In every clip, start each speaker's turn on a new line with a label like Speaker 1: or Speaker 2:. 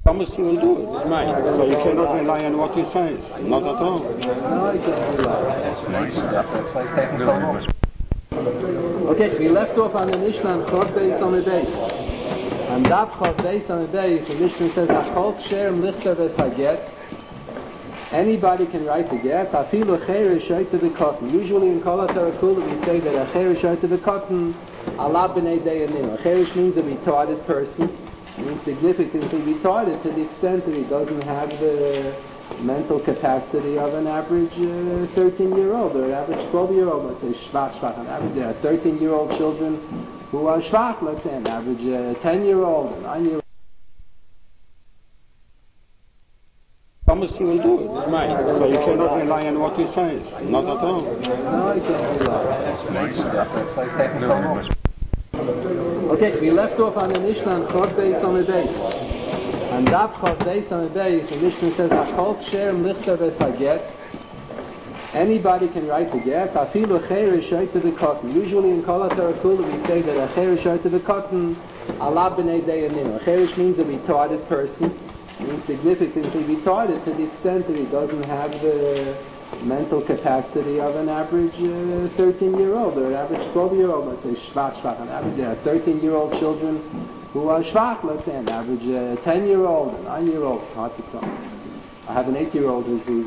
Speaker 1: Promise you will do it. It's mine.
Speaker 2: So you cannot rely on what he says. Not at all.
Speaker 3: No, I can't rely. That's why it's taking so long. Okay, we left off on the Mishnah and Chod Beis on the base. And that Chod Beis on the base, the Mishnah says, Hakol Ksher Lichter Ves Haget. Anybody can write the get. Afilu Cheir Shoyte V'Kotten. Usually in Kol HaTorah we say that a Cheir Shoyte V'Kotten ala b'nei deyanim. A Cheirish means a retarded person. Means significantly retarded to the extent that he doesn't have the mental capacity of an average 13-year-old or an average 12-year-old. Let's say shvach. On average, there are 13-year-old children who are shvach. Let's say an average 10-year-old, a 9-year-old.
Speaker 1: Promise you will do it. It's mine.
Speaker 2: So you cannot rely on what he says. Not at all.
Speaker 3: No, I can't rely. That's why it's taking so long. Okay, we left off on the Mishnah and Chod Beis on the base. And that Chod Beis on the base, the Mishnah says, Hakol Ksher Lichter Ves Haget. Anybody can write the get. Afilu Cheir Shoyte V'Kotten. Usually in Kol HaTorah we say that a Cheir Shoyte V'Kotten ala b'nei deyanim. A Cheirish means a retarded person. Means significantly retarded to the extent that he doesn't have the mental capacity of an average 13-year-old or an average 12-year-old. Let's say shvach. On average, there are 13-year-old children who are shvach. Let's say an average 10-year-old, a 9-year-old. It's hard to tell. I have an 8-year-old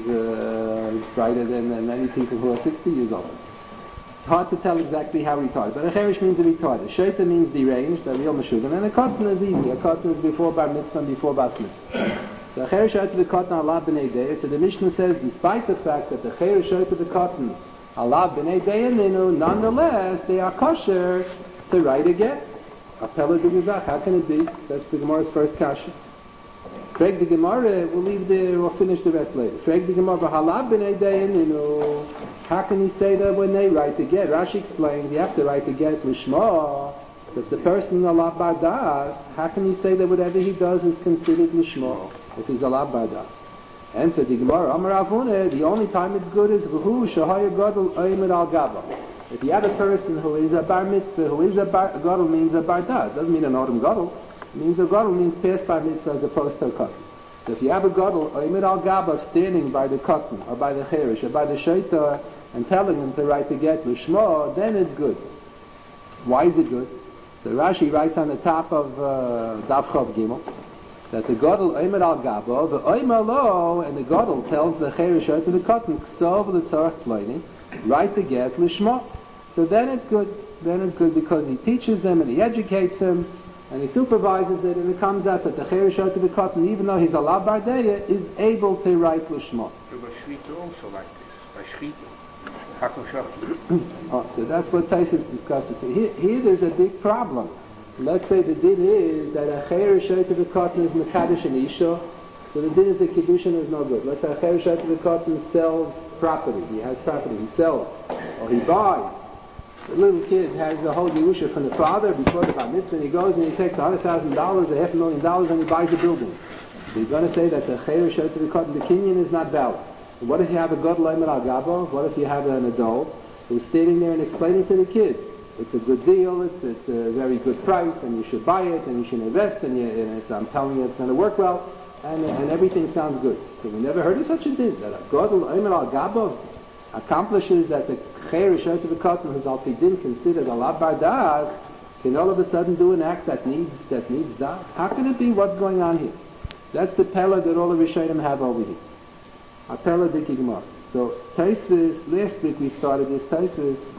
Speaker 3: who's brighter than many people who are 60 years old. It's hard to tell exactly how retarded. But a cheirish means a retarded. Shoyte means deranged, a real meshuggah. And a cotton is easy. A cotton is before bar mitzvah and before bas mitzvah. So a cheirish shoyte v'kotten ala b'nei deya. So the Mishnah says, despite the fact that the cheirish shoyte v'kotten ala b'nei deya ninu, nonetheless, they are kosher to write a get. Apella d'gezach. How can it be? That's the Gemara's first kasha. Frag the Gemara, we'll finish the rest later. Frag the Gemara, v'hala b'nei deya ninu. How can he say that when they write the get? Rashi explains, you have to write the get lishma. So if the person is ala bardas, how can he say that whatever he does is considered lishma? If he's ala bardas. And for the Gemara, Amar Avunah, the only time it's good is v'hu shahaya gadol oimer al gaba. If you have a person who is a bar mitzvah, who is a gadol means a bardas. Doesn't mean an autumn gadol. It means a gadol means past bar mitzvah as opposed to a cotton. So if you have a gadol oimer al gaba standing by the cotton or by the cheirish or by the shaitar and telling him to write the get l'shmo, then it's good. Why is it good? So Rashi writes on the top of Daf Chav Gimel that the gadol oimer al gaba, the oimer lo, and the gadol tells the cheirish to the cotton ksov l'tzarach ploini, write the get l'shmo. So then it's good. Then it's good because he teaches him and he educates him and he supervises it, and it comes out that the cheirish to the cotton, even though he's a la bardeya, is able to write l'shmo.
Speaker 1: So by Shvita also like this. By Shvita.
Speaker 3: So that's what Taisus discusses. Here there's a big problem. Let's say the din is that a cheirish to the cotton is mekadosh and isha, so the din is a kiddushin is no good. Let's say a cheirish to the cotton sells property. He has property. He sells or he buys. The little kid has the whole Yerusha from the father before the bar mitzvah, and he goes and he takes $100,000, $500,000, and he buys a building. So you're going to say that the cheirish to the cotton, the kinyan is not valid. What if you have a gadol oimer al gaba? What if you have an adult who's standing there and explaining to the kid, it's a good deal, it's a very good price, and you should buy it, and you should invest, and I'm telling you it's going to work well, and everything sounds good. So we never heard of such a thing, that a gadol oimer al gaba accomplishes that the cheirish to the cotton, who's al pidin considered a la bardas, can all of a sudden do an act that needs das. How can it be? What's going on here? That's the pella that all the Rishonim have over here. Apella de Kigmar. So Taisvis, last week we started this Taisvis.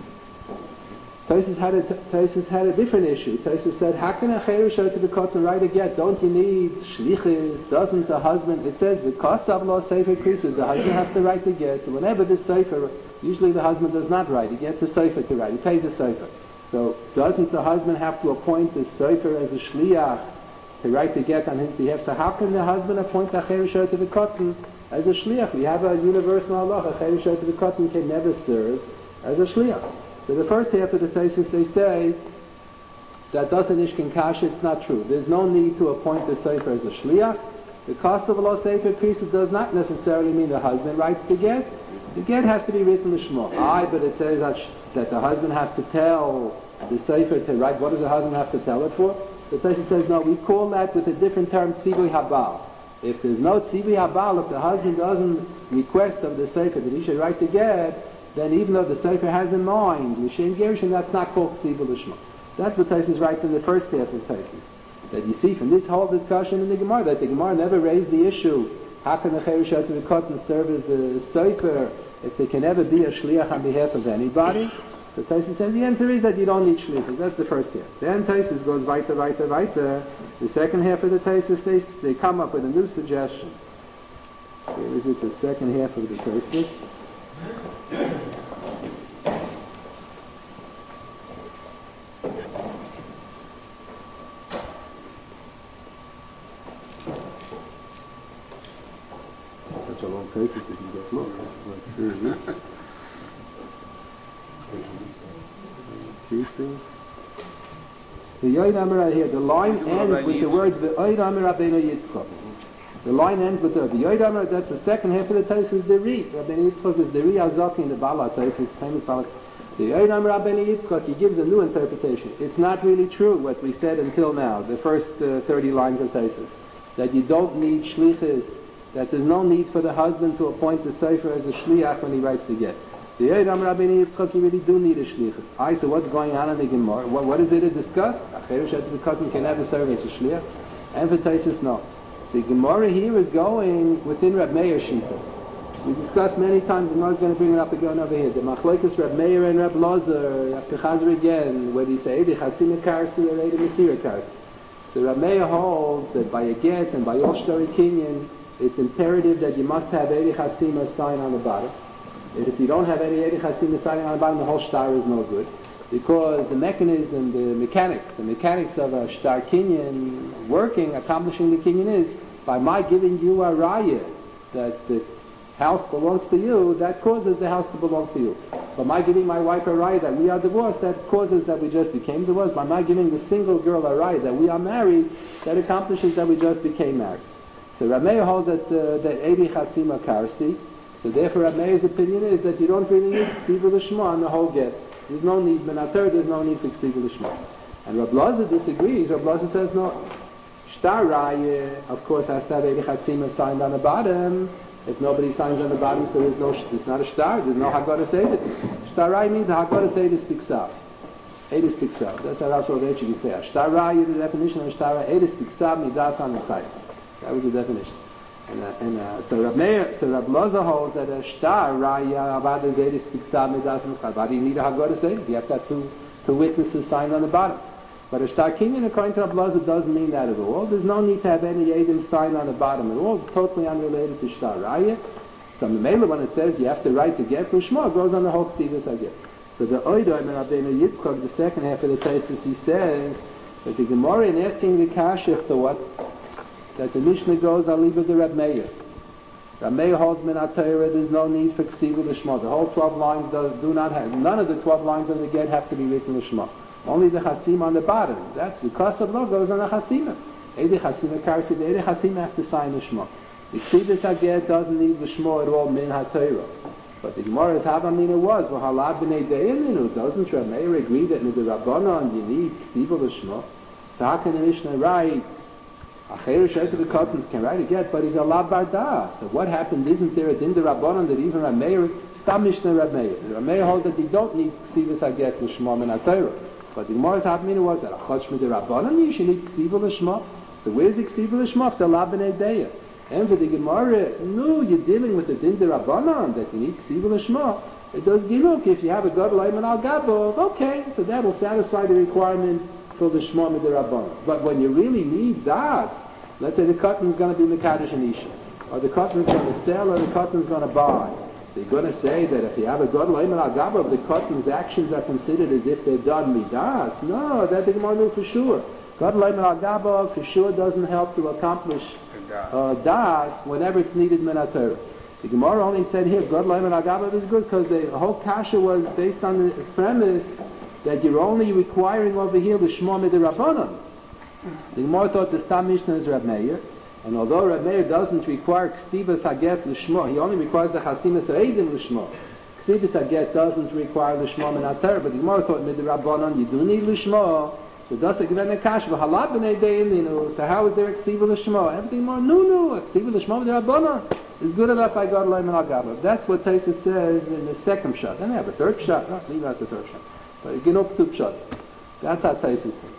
Speaker 3: Taisvis had a different issue. Taisvis said, how can a cheirish to the cotton write a get? Don't you need shlichis? Doesn't the husband? It says because of law sefer krisus, the husband has to write the get. So whenever this sefer, usually the husband does not write. He gets a sefer to write. He pays a sefer. So doesn't the husband have to appoint the sefer as a shliach to write the get on his behalf? So how can the husband appoint a cheirish to the cotton as a shliach? We have a universal halacha. A cheirish to the cotton can never serve as a shliach. So the first half of the thesis, they say that doesn't ishkin kasha, it's not true. There's no need to appoint the sefer as a shliach. The cost of law sefer krisus does not necessarily mean the husband writes the get. The get has to be written l'shmo. But it says that the husband has to tell the sefer to write. What does the husband have to tell it for? The thesis says no. We call that with a different term tzivui habal. If there's no tzivi habal, if the husband doesn't request of the sefer that he should write the get, then even though the sefer has in mind l'shem gerushin, that's not called ksiva l'shma. That's what Taisus writes in the first half of Taisus. That you see from this whole discussion in the Gemara, that the Gemara never raised the issue, how can the cherush to the cotton serve as the sefer if there can never be a shliach on behalf of anybody? So Taisus says the answer is that you don't need shlichus. That's the first half. Then Taisus goes weiter. The second half of the Taisus, they come up with a new suggestion. Where is it? The second half of the Taisus. Such a long Taisus if you get lost. Let's see. The Yoid Amar right here, the line ends with the words the Yoid Amar Rabbeinu Yitzchak. The line ends with the Yoid Amar, that's the second half of the Taisus, the Ri. Rabbeinu Yitzchak is the Ri Azaki in the Bala Taisus, famous Bala. The Yoid Amar Rabbeinu Yitzchak, he gives a new interpretation. It's not really true what we said until now, the first 30 lines of Taisus, that you don't need shlichus, that there's no need for the husband to appoint the sefer as a shliach when he writes the get. The Yoid Amar Rabbeinu Yitzchak, you really do need a shlichus. So what's going on in the Gemara? What is it to discuss? Acherush the cotton can have a sefer as a shliach? And for Taisus, no. The Gemara here is going within Reb Meir Shita. We discussed many times, the Gemara is going to bring it up again over here. The Machlokes Reb Meir and Reb Lozer, you have to chazer again, where they say, Eidi Chasim Karsi or Eidi Mesira Karsi. So Reb Meir holds that by a get and by all shtori kinyan, it's imperative that you must have Eidi Chasim sign on the bottom. And if you don't have any Eidi Chasim sign on the bottom, the whole shtar is no good. Because the mechanism, the mechanics of a shtar kinyan working, accomplishing the kinyan is, by my giving you a raya, that the house belongs to you, that causes the house to belong to you. By my giving my wife a raya that we are divorced, that causes that we just became divorced. By my giving the single girl a raya that we are married, that accomplishes that we just became married. So Reb Meir holds that Eidi Chasima Karsi. So therefore Reb Meir's opinion is that you don't really need Ksiva L'Shma on the whole get. There's no need, Menater, there's no need for Ksiva L'Shma. And Reb Lozer disagrees. Reb Lozer says no. Shtar Raya, of course, has to have Eidi Chasima signed on the bottom. If nobody signs on the bottom, so it's not a shtar, there's no Haggadah Seidus. Shtar Raya means a Haggadah Seidus Piksav. Eidus Piksav. That's how Rav Soloveitchik says. Shtar Raya, the definition of Shtar Raya, Eidus Piksav Midas on his type. That was the definition. So Reb Lozer holds that a shtar raya avad is Eidus Piksav Midas on his type. Why do you need a Haggadah Seidus? You have to have two witnesses signed on the bottom. But a shtar kinyan, according to Reb Lozer, doesn't mean that at all. There's no need to have any Eidim sign on the bottom at all. It's totally unrelated to shtar raya. So Memela, when it says you have to write the get L'Shma, it goes on the whole Ksivas Haget. So the Oido and Rabbeinu Yitzchak, the second half of the Taisus, he says that the Gemara in asking the Kashich to what? That the Mishnah goes, I'll leave it to Reb Meir. Reb Meir holds Minat Torah, there's no need for Ksiva L'Shma. The whole 12 lines do not have, none of the 12 lines of the get have to be written L'Shma. Only the Chasim on the bottom. That's because of law goes on the Chasim. Eidi Chasim Karsi, the Eidi Chasim have to sign L'Shma. The Ksivas Haget doesn't need L'Shma at all, Min HaTorah. But the Gemara's Havamina was, well, Halab B'nei Deyaminu, doesn't Reb Meir agree that in the Rabbanon you need Ksiva L'Shma? So how can the Mishnah write, Acheru Sheikh the Cotton can write a get, but he's a Lab Barda. So what happened? Isn't there a Din the Rabbanon that even Reb Meir, Stam Mishnah Reb Meir. Reb Meir holds that you don't need Ksivas Haget L'Shma Min HaTorah. But the Gemara's Havamina was that Achot Shmei the Rabbanon, you should need Ksiva L'Shma. So where's the Ksiva L'Shma? The Lab B'nei Deyah. And for the Gemara, no, you're dealing with the Din de Rabbanon, that you need Ksiva L'Shma. It does Giluk, if you have a God Leiman Al Gabov, okay, so that will satisfy the requirement for the Shma Mid Rabbanon. But when you really need Das, let's say the cotton is going to be Mekadosh and Isha, or the cotton is going to sell, or the cotton is going to buy. So you're going to say that if you have a God Leiman Al Gabov, the cotton's actions are considered as if they're done Midas. No, that the Gemara knew for sure. God Leiman Al Gabov for sure doesn't help to accomplish Das whenever it's needed min HaTorah. The Gemara only said here, God Leiman Al Gabov is good because the whole kasha was based on the premise that you're only requiring over here the Shma Mid Rabbanon. The Gemara thought the Stam Mishnah is Reb Meir, and although Reb Meir doesn't require Ksivas Haget L'Shma, he only requires the Chasimas Eidim L'Shma. Ksivas Haget doesn't require the Shma Min HaTorah, but the Gemara thought Mid Rabbanon you do need L'Shma. So das given a kash v'halab b'nei de'ininu. So how is there ksiva l'shmo? Everything more no. Ksiva l'shmo v'derabbanan is good enough by God Leim and Agabav. That's what Taisus says in the second shot. Then they have a third shot. No, leave out the third shot. But get up two shot. That's how Taisus says.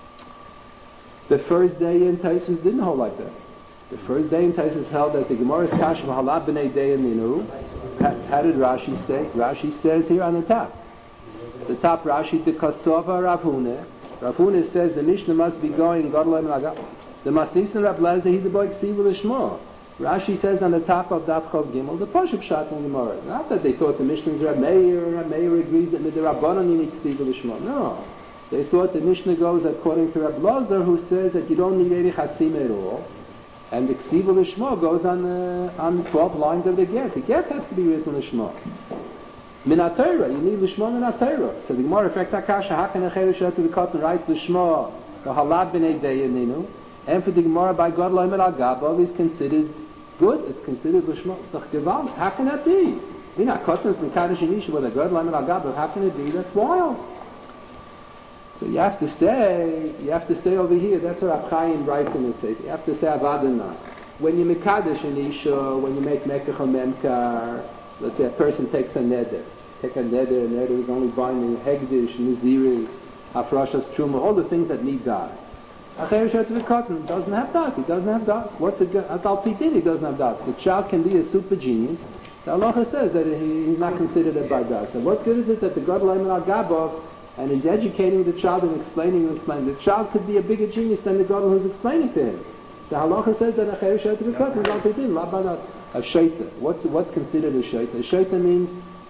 Speaker 3: The first day in Taisus didn't hold like that. The first day in Taisus held that the Gemara's kash v'halab b'nei de'ininu. How did Rashi say? Rashi says here on the top. The top Rashi, the Kasova Rav Huna. Rav Huna says the Mishnah must be going God Leim and Agabav. The Masnistan Rav Lezer, he the boy ksiva l'shmo. Rashi says on the top of Daf Chav Gimel, the Pashup Shat in the Gemara. Not that they thought the Mishnah is Rab Meir, and Rab Meir agrees that with the Rabbanon you need ksiva l'shmo. No. They thought the Mishnah goes according to Rab Lozer, who says that you don't need any chasim at all. And the ksiva l'shmo goes on the 12 lines of the get. The get has to be written l'shmo. Min ha-Torah, you need l'shmo min ha-Torah. So the Gemara, effect HaKasha, how can a cheresh to the cotton write l'shmo, v'halad b'nei de'yaninu, and for the Gemara by God Leim and Agabav is considered good, it's considered l'shmo. It's not gewalt. How can that be? You know, cotton is mekadosh and isha with a God Leim and Agabav. How can it be? That's wild. So you have to say over here, that's what Rab Chaim writes in his Sefer. You have to say avadana. When you mekadosh and isha, when you make mekach or memkar, let's say a person takes a neder. Take a neder is only binding hegdish, naziris, hafrashas truma, all the things that need das. Acher shet v'katan doesn't have das. He doesn't have das. What's it? As al pidin, he doesn't have das. The child can be a super genius. The halacha says that he's not considered a bar das. And what good is it that the God Leim al Gabav and he's educating the child and explaining. The child could be a bigger genius than the God who's explaining to him. The halacha says that acher shet v'katan is al pidin, la bar das. A shaita. What's considered a shaita? A shaita means,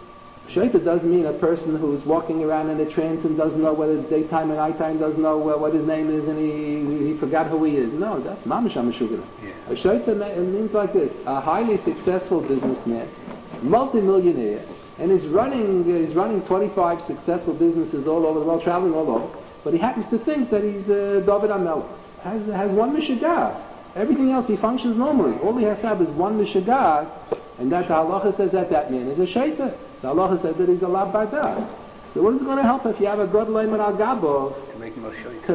Speaker 3: shaita doesn't mean a person who's walking around in a trance and doesn't know whether it's daytime or nighttime, doesn't know what his name is, and he forgot who he is. No, that's mamash hamashugana. A shaita means like this: a highly successful businessman, multi-millionaire, and is running 25 successful businesses all over the world, traveling all over. But he happens to think that he's David HaMelech. Has one mishigas. Everything else he functions normally. All he has to have is one mishagas, and that the halacha says that man is a shaita. The halacha says that he's a lab bardas. So what is it going to help if you have a God Leim al Gabav
Speaker 4: to make him a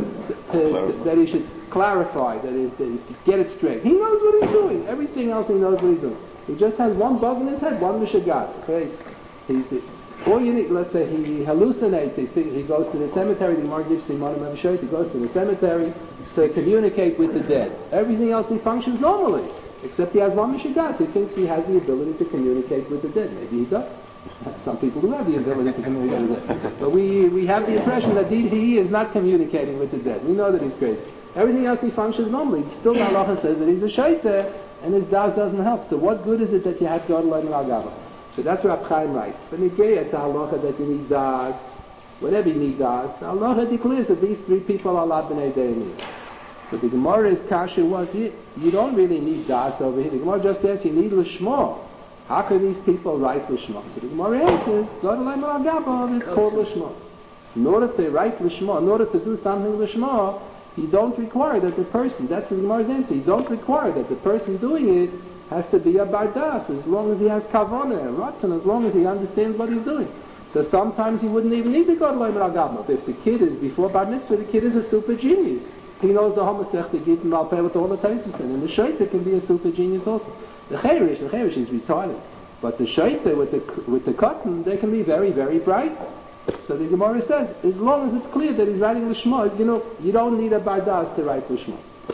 Speaker 4: shaita?
Speaker 3: That he should clarify, that he get it straight. He knows what he's doing. Everything else he knows what he's doing. He just has one bug in his head, one mishagas. He's all you need. Let's say he hallucinates. He goes to the cemetery. The Gemara gives him a shaita. He goes to the cemetery to communicate with the dead. Everything else he functions normally, except he has one mishigas. He thinks he has the ability to communicate with the dead. Maybe he does. Some people do have the ability to communicate with the dead. But we have the impression that he is not communicating with the dead. We know that he's crazy. Everything else he functions normally. Still the halacha says that he's a shaita, and his das doesn't help. So what good is it that you have God Leim al Gabav? So that's what Rab Chaim writes. But negate the halacha that you need das, whatever you need das, the halacha declares that these three people are lab b'nei de'ini. But the Gemara's kasha was, you don't really need das over here. The Gemara just says you need l'shmo. How can these people write l'shmo? So the Gemara answers, God Leim al Gabav, it's called l'shmo. In order to write l'shmo, in order to do something l'shmo, you don't require that the person, that's the Gemara's answer, you don't require that the person doing it has to be a bardas, as long as he has kavanah and ratzon, as long as he understands what he's doing. So sometimes he wouldn't even need the God Leim al Gabav. If the kid is, before bar mitzvah, the kid is a super genius. He knows the Homosech, the Git, and Malpeh with all the Taisus in. And the Shaita can be a super genius also. The Cherish is retarded. But the Shaita with the cotton, they can be very, very bright. So the Gemara says, as long as it's clear that he's writing Lishma, you don't need a Bardas to write Lishma.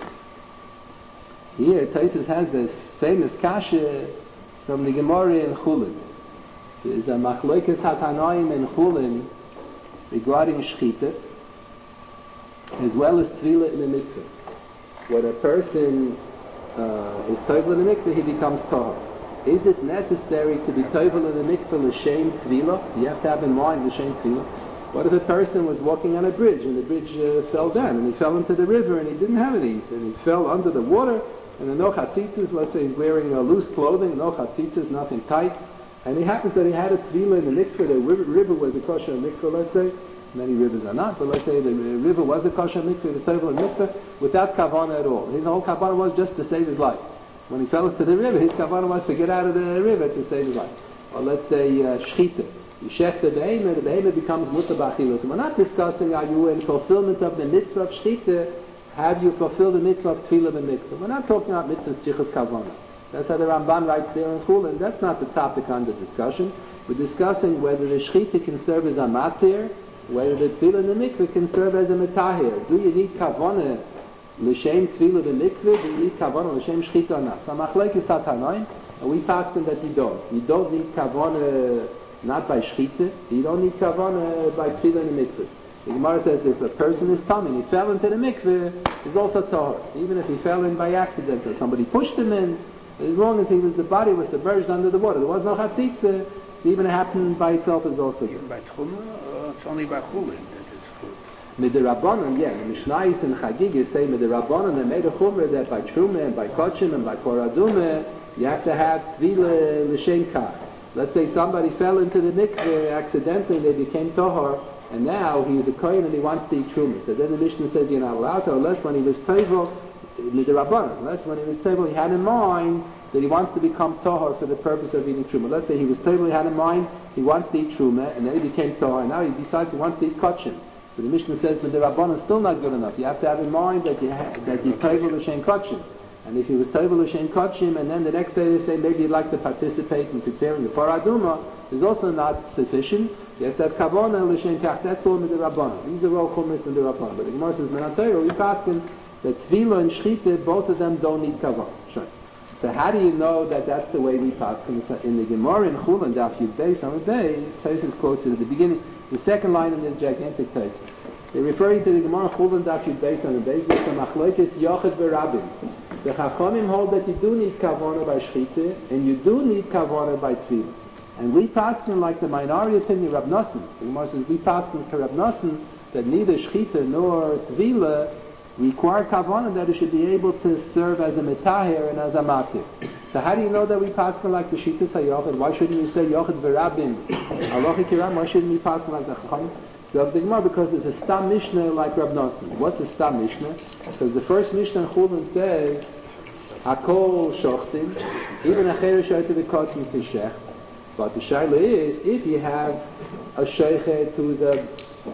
Speaker 3: Here, Taisus has this famous kasha from the Gemara in Chulin. There's a Machloikes HaTanoim in Chulin regarding Shchita, as well as Tvila in the Mikveh. When a person is Tovel in the Mikveh, he becomes Tahor. Is it necessary to be Tovel in the Mikveh l'shem Tvila? You have to have in mind l'shem Tvila. What if a person was walking on a bridge and the bridge fell down and he fell into the river and he didn't have any, and he fell under the water and the no chatzitzes, let's say he's wearing loose clothing, no chatzitzes, nothing tight, and he happens that he had a Tvila in the Mikveh, the river was a kosher mikveh, let's say. Many rivers are not, but let's say the river was a kosher mikveh, it was Tovel in mikveh, without kavanah at all. His whole kavanah was just to save his life. When he fell into the river, his kavanah was to get out of the river to save his life. Or let's say shchita. You shech the behemoth becomes mutter b'achila. So we're not discussing are you in fulfillment of the mitzvah of shechita, have you fulfilled the mitzvah of tefillah b'mikveh. We're not talking about mitzvah shichas kavana. That's how the Ramban writes there in Chulin. That's not the topic under discussion. We're discussing whether the shechita can serve as a matir, whether the tefillah in the mikveh can serve as a metahir. Do you need kavana l'shem tefillah b'mikveh? Do you need kavana l'shem shechita or not? So machlekes hatanoim, and we fasting that you don't. You don't need kavana not by shechita. You don't need kavana by tefillah in the mikveh. The Gemara says if a person is tummy, he fell into the mikveh, he's also tahor. Even if he fell in by accident or somebody pushed him in, as long as the body was submerged under the water, there was no chatzitza, so even it happened by itself is also good.
Speaker 1: By Tchumah, it's only by Chulin that it's good.
Speaker 3: Midirabbanan, yeah, the Mishnayos and Chagigis say Midirabbanan, they made a chumrah that by Truma and by Kochim and by Koraduma, you have to have Tvila L'Shem Kach. Let's say somebody fell into the mikveh accidentally, they became Tohar, and now he is a Kohen and he wants to eat Truma. So then the Mishnah says you're not allowed to, unless when he was Toivel, unless when he was Toivel, he had in mind that he wants to become Tohar for the purpose of eating Truma. Let's say he was Toivel, he had in mind he wants to eat Truma, and then he became Tohar, and now he decides he wants to eat Kochim. So the Mishnah says, but the Rabban is still not good enough. You have to have in mind that you Toivel L'Shem Kochim. And if he was Toivel L'Shem Kochim, and then the next day they say maybe you'd like to participate in preparing the Paraduma, is also not sufficient. Yes, that Kavana L'Shem Kach, that's all Midirabbanan. These are all Chumash Midirabbanan. But the Gemara says, Menatayro, we paskin that Tvila and Shechita, both of them don't need Kavana. Sure. So how do you know that that's the way we paskin? In the Gemara in Chulin, Daf Yud Beis, on the days, Taisus quotes it at the beginning, the second line in this gigantic Taisus. They're referring to the Gemara Chulin, Daf Yud Beis, on the days, with some Achlekes Yochid V'Rabim. The Chachamim hold that you do need Kavana by Shechita, and you do need Kavana by Tvila. And we paskin like the minority opinion Rab Nosson. The Gemara says we paskin to Rab Nosson that neither Shechita nor Tvila require Kavana, that it should be able to serve as a metahir and as a matir. So how do you know that we paskin like the Shitas HaYochid? Why shouldn't you say Yochid V'Rabim? Alochi Kiram, why shouldn't we paskin like the Chachamim? So the Gemara, because it's a Stam Mishnah like Rab Nosson. What's a Stam Mishnah? Because the first Mishnah in Chulin says Hakol Shochtim, even a Cheresh Shoyte V'Kotim Kishech. But the shaila is, if you have a sheikhet who's a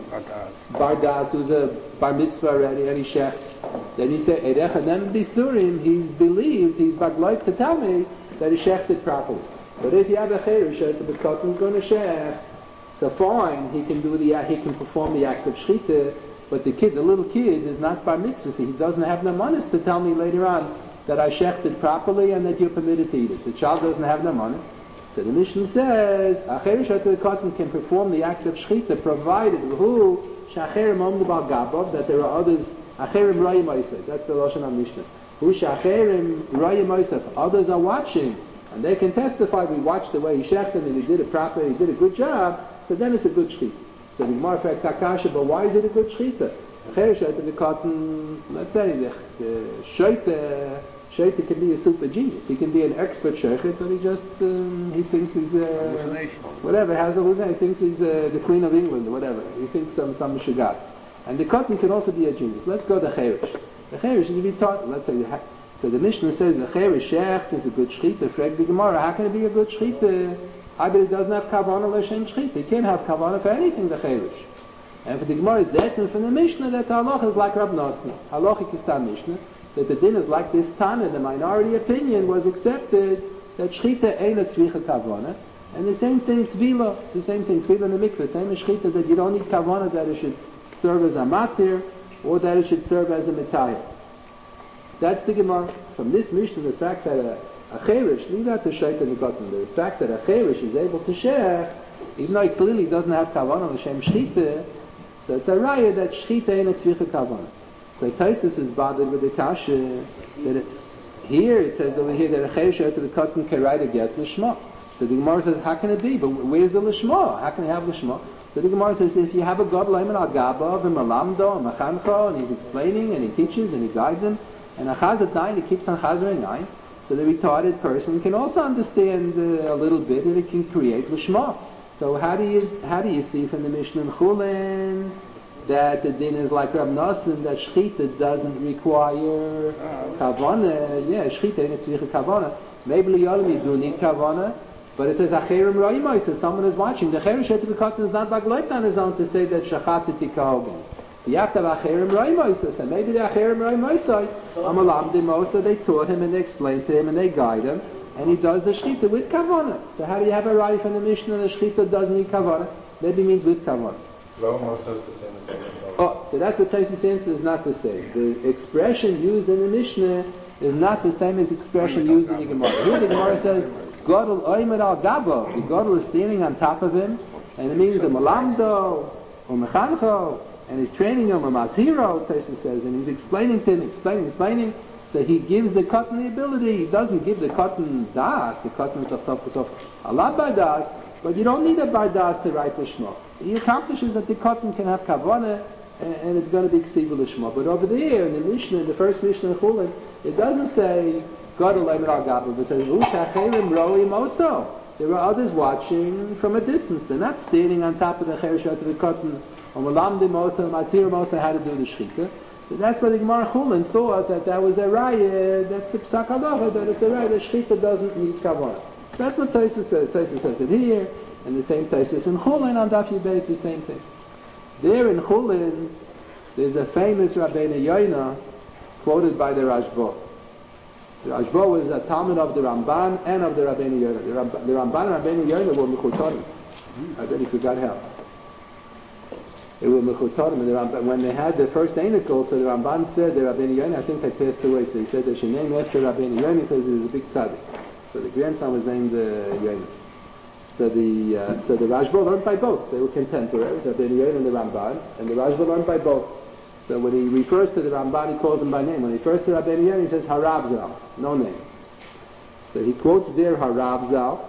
Speaker 3: bardas, who's a bar mitzvah already, and he shecht, then he said, Erechanem Bisurim, he's believed, he's bagloit to tell me that he shechted properly. But if you have a cheresh, the bekotim going to shech, so fine, he can perform the act of shechita, but the little kid is not bar mitzvah, so he doesn't have no manas to tell me later on that I shechted properly and that you're permitted to eat it. The child doesn't have no manas. So the Mishnah says, Acher Shatu Kotten can perform the act of Shechita provided who Shacherim Omnu Bal Gabav, that there are others, Acherim Rayim Oisef, that's the Lashon HaMishnah. Who Shacherim Rayim Oisef, others are watching, and they can testify, we watched the way he shechted and he did it properly, he did a good job, so then it's a good Shechita. So the Gemara fact Takasha, but why is it a good Shechita? Acher Shatu Kotten, let's say, the Shaita can be a super genius. He can be an expert shaykhit, but he thinks he's whatever, has a hallucination. He thinks he's the Queen of England or whatever. He thinks some shagas. And the cotton can also be a genius. Let's go to Cherish. The Cherish is to be taught. Let's say so. The Mishnah says the Cherish shecht is a good shechita. Frag the Gemara, how can it be a good shechita? I bet it doesn't have kavanah l'shem shechita. It can't have kavanah for anything. The Cherish. And for the Gemara is that, and from the Mishnah that the halacha is like Rab Nosson. Halacha is tam Mishnah. That the din is like this Tana, the minority opinion was accepted that Shechita ain't a tzvicha kavana, and the same thing Tvila, Tvila in the mikveh, same as Shechita, that you don't need kavana, that it should serve as a matir, or that it should serve as a metayah. That's the Gemara. From this Mishnah, the fact that a cherish, leave that to Shaita Negotin, the fact that a cherish is able to shech, even though he clearly doesn't have kavana l'shem Shechita, so it's a raya that Shechita ain't a tzvicha kavana. So Taisus is bothered with the kasha that here it says over here that a cheresh to the cotton can write a get l'shma. So the Gemara says, how can it be? But where's the l'shma? How can you have l'shma? So the Gemara says, if you have a god layman al gabav and malamdo and machancho, and he's explaining and he teaches and he guides him, and a chaz at 9, he keeps on chazar at 9, so the retarded person can also understand a little bit and it can create l'shma. So how do you see from the Mishnah in Chulin that the din is like Rab Nosson, that Shechita doesn't require Kavana? Yeah, Shechita ain't tzvicha Kavana. Maybe Liyolim you do need Kavana, But it says Acherim Roimai, so someone is watching. The Cheresh to be cotton is not bagloit on his own to say that Shachatati Kahogan. So you have to have Acherim Roimai, so maybe the Acherim Roimai say, Amalam Dimosa, they taught him and they explained to him and they guide him, and he does the Shechita with Kavanah. So how do you have a Rai from the Mishnah and the Shechita doesn't need Kavanah? Maybe it means with Kavanah. Oh, so that's what Taisus answer is not the same. The expression used in the Mishnah is not the same as the expression used in the Gemara. Here the Gemara says, Godel oimer al gabo. The Godel is standing on top of him, and it means a malamdo, or mechancho, and he's training him, a mazhiro, Taisus says, and he's explaining to him, explaining. So he gives the cotton the ability. He doesn't give the cotton das. The cotton is a lot by das, but you don't need a bar das to write the shmo. He accomplishes that the cotton can have kavanah, and it's going to be ksiva l'shma. But over there in the Mishnah, in the first Mishnah in Chulin, it doesn't say God Eloim al Gabel. It says U'Shacherim Roim also. There are others watching from a distance. They're not standing on top of the chereshat of the cotton. Or Malamdim also, Matzir also how to do the shechita. So that's why the Gemara Chulin thought that was a raya. That's the psak halacha, that it's a raya. The shechita doesn't need kavanah. That's what Taisus says. Taisus says it here, and the same Taisus in Chulin on Daf Yibeit, the same thing. There in Chulin, there's a famous Rabbeinu Yoina quoted by the Rashba. The Rashba was a Talmud of the Ramban and of the Rabbeinu Yoina. The Ramban and Rabbeinu Yoina were Mechutarim. I bet he forgot how. They were Mechutarim. When they had the first Einikel, so the Ramban said the Rabbeinu Yoina, I think, had passed away. So he said they should name after Rabbeinu Yoina because he was a big tzaddik. So the grandson was named Yoina. So the Rashba learned by both. They were contemporaries, Rabbeinu Yoina and the Ramban, and the Rashba learned by both. So when he refers to the Ramban, he calls him by name. When he refers to Rabbeinu Yoina, he says Harav Zal, no name. So he quotes there Harav Zal,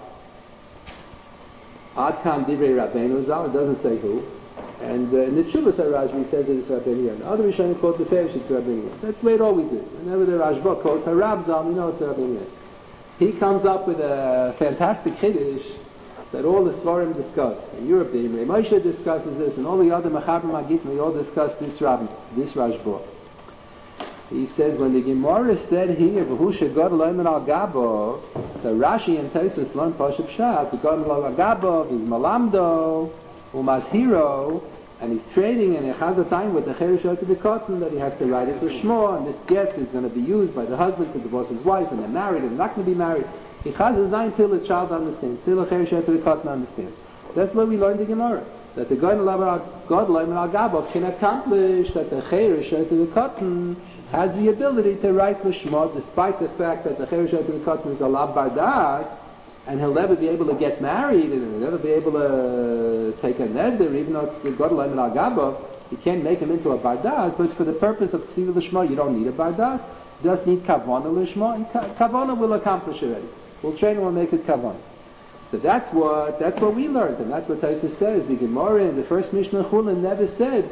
Speaker 3: Ad Kan Divrei Rabbeinu Zal, it doesn't say who. And in the Tshuvas HaRashba, he says it's Rabbeinu Yoina. Other Rishonim quote the Farish, it's Rabbeinu Yoina. That's the way it always is. Whenever the Rashba quotes Harav Zal, you know it's Rabbeinu Yoina. He comes up with a fantastic Chiddush that all the Svarim discuss. In Europe, the Imrei Moshe discusses this, and all the other Mechaber Magit, we all discuss this Rashba. He says, when the Gemara said here, V'hu God Eloim al Gabo, so Rashi and Taisus learn Pashup Pshat, the God Eloim al Gabo is Malamdo, Umazhiro, and he's trading, and he has a time with the Cheresh of the cotton that he has to write it to Shmo, and this get is going to be used by the husband to divorce his wife, and they're married, and they're not going to be married. He has a zayin till the child understands, till the cheresh of the cotton understands. That's what we learned in the Gemara. That the God Eloim al Gabov can accomplish that the cheresh of the cotton has the ability to write l'shma, despite the fact that the cheresh of the cotton is a lav bardas, and he'll never be able to get married, and he'll never be able to take a neder, even though it's the God Eloim al Gabov. You can't make him into a bardas, but for the purpose of ksiva l'shma, you don't need a bardas. You just need kavanah l'shma, and kavanah will accomplish already. We'll train and we'll make it kavan. So that's what we learned, and that's what Taisus says. The Gemara in the first Mishnah Chulin never said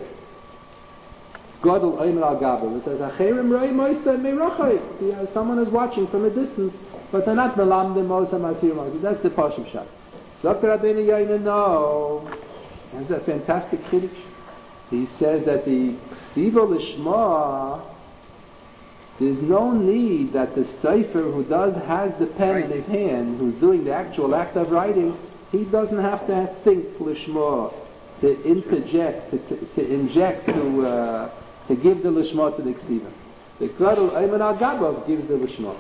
Speaker 3: Godel Oimer al Gabel. It says Acherim Roi Moisa Meirachai. Someone is watching from a distance, but they're not Melamdim Mosa Masir Mosa. That's the Pashup Pshat. So after Rabbeinu Yoina, no. That's a fantastic Chiddush. He says that the Ksiva Lishma, there's no need that the Sefer who has the pen in his hand, who's doing the actual act of writing, he doesn't have to think Lishma, to interject, to inject, to give the Lishma to the Ksiva. The Gadol Ayman al-Gabov gives the Lishma.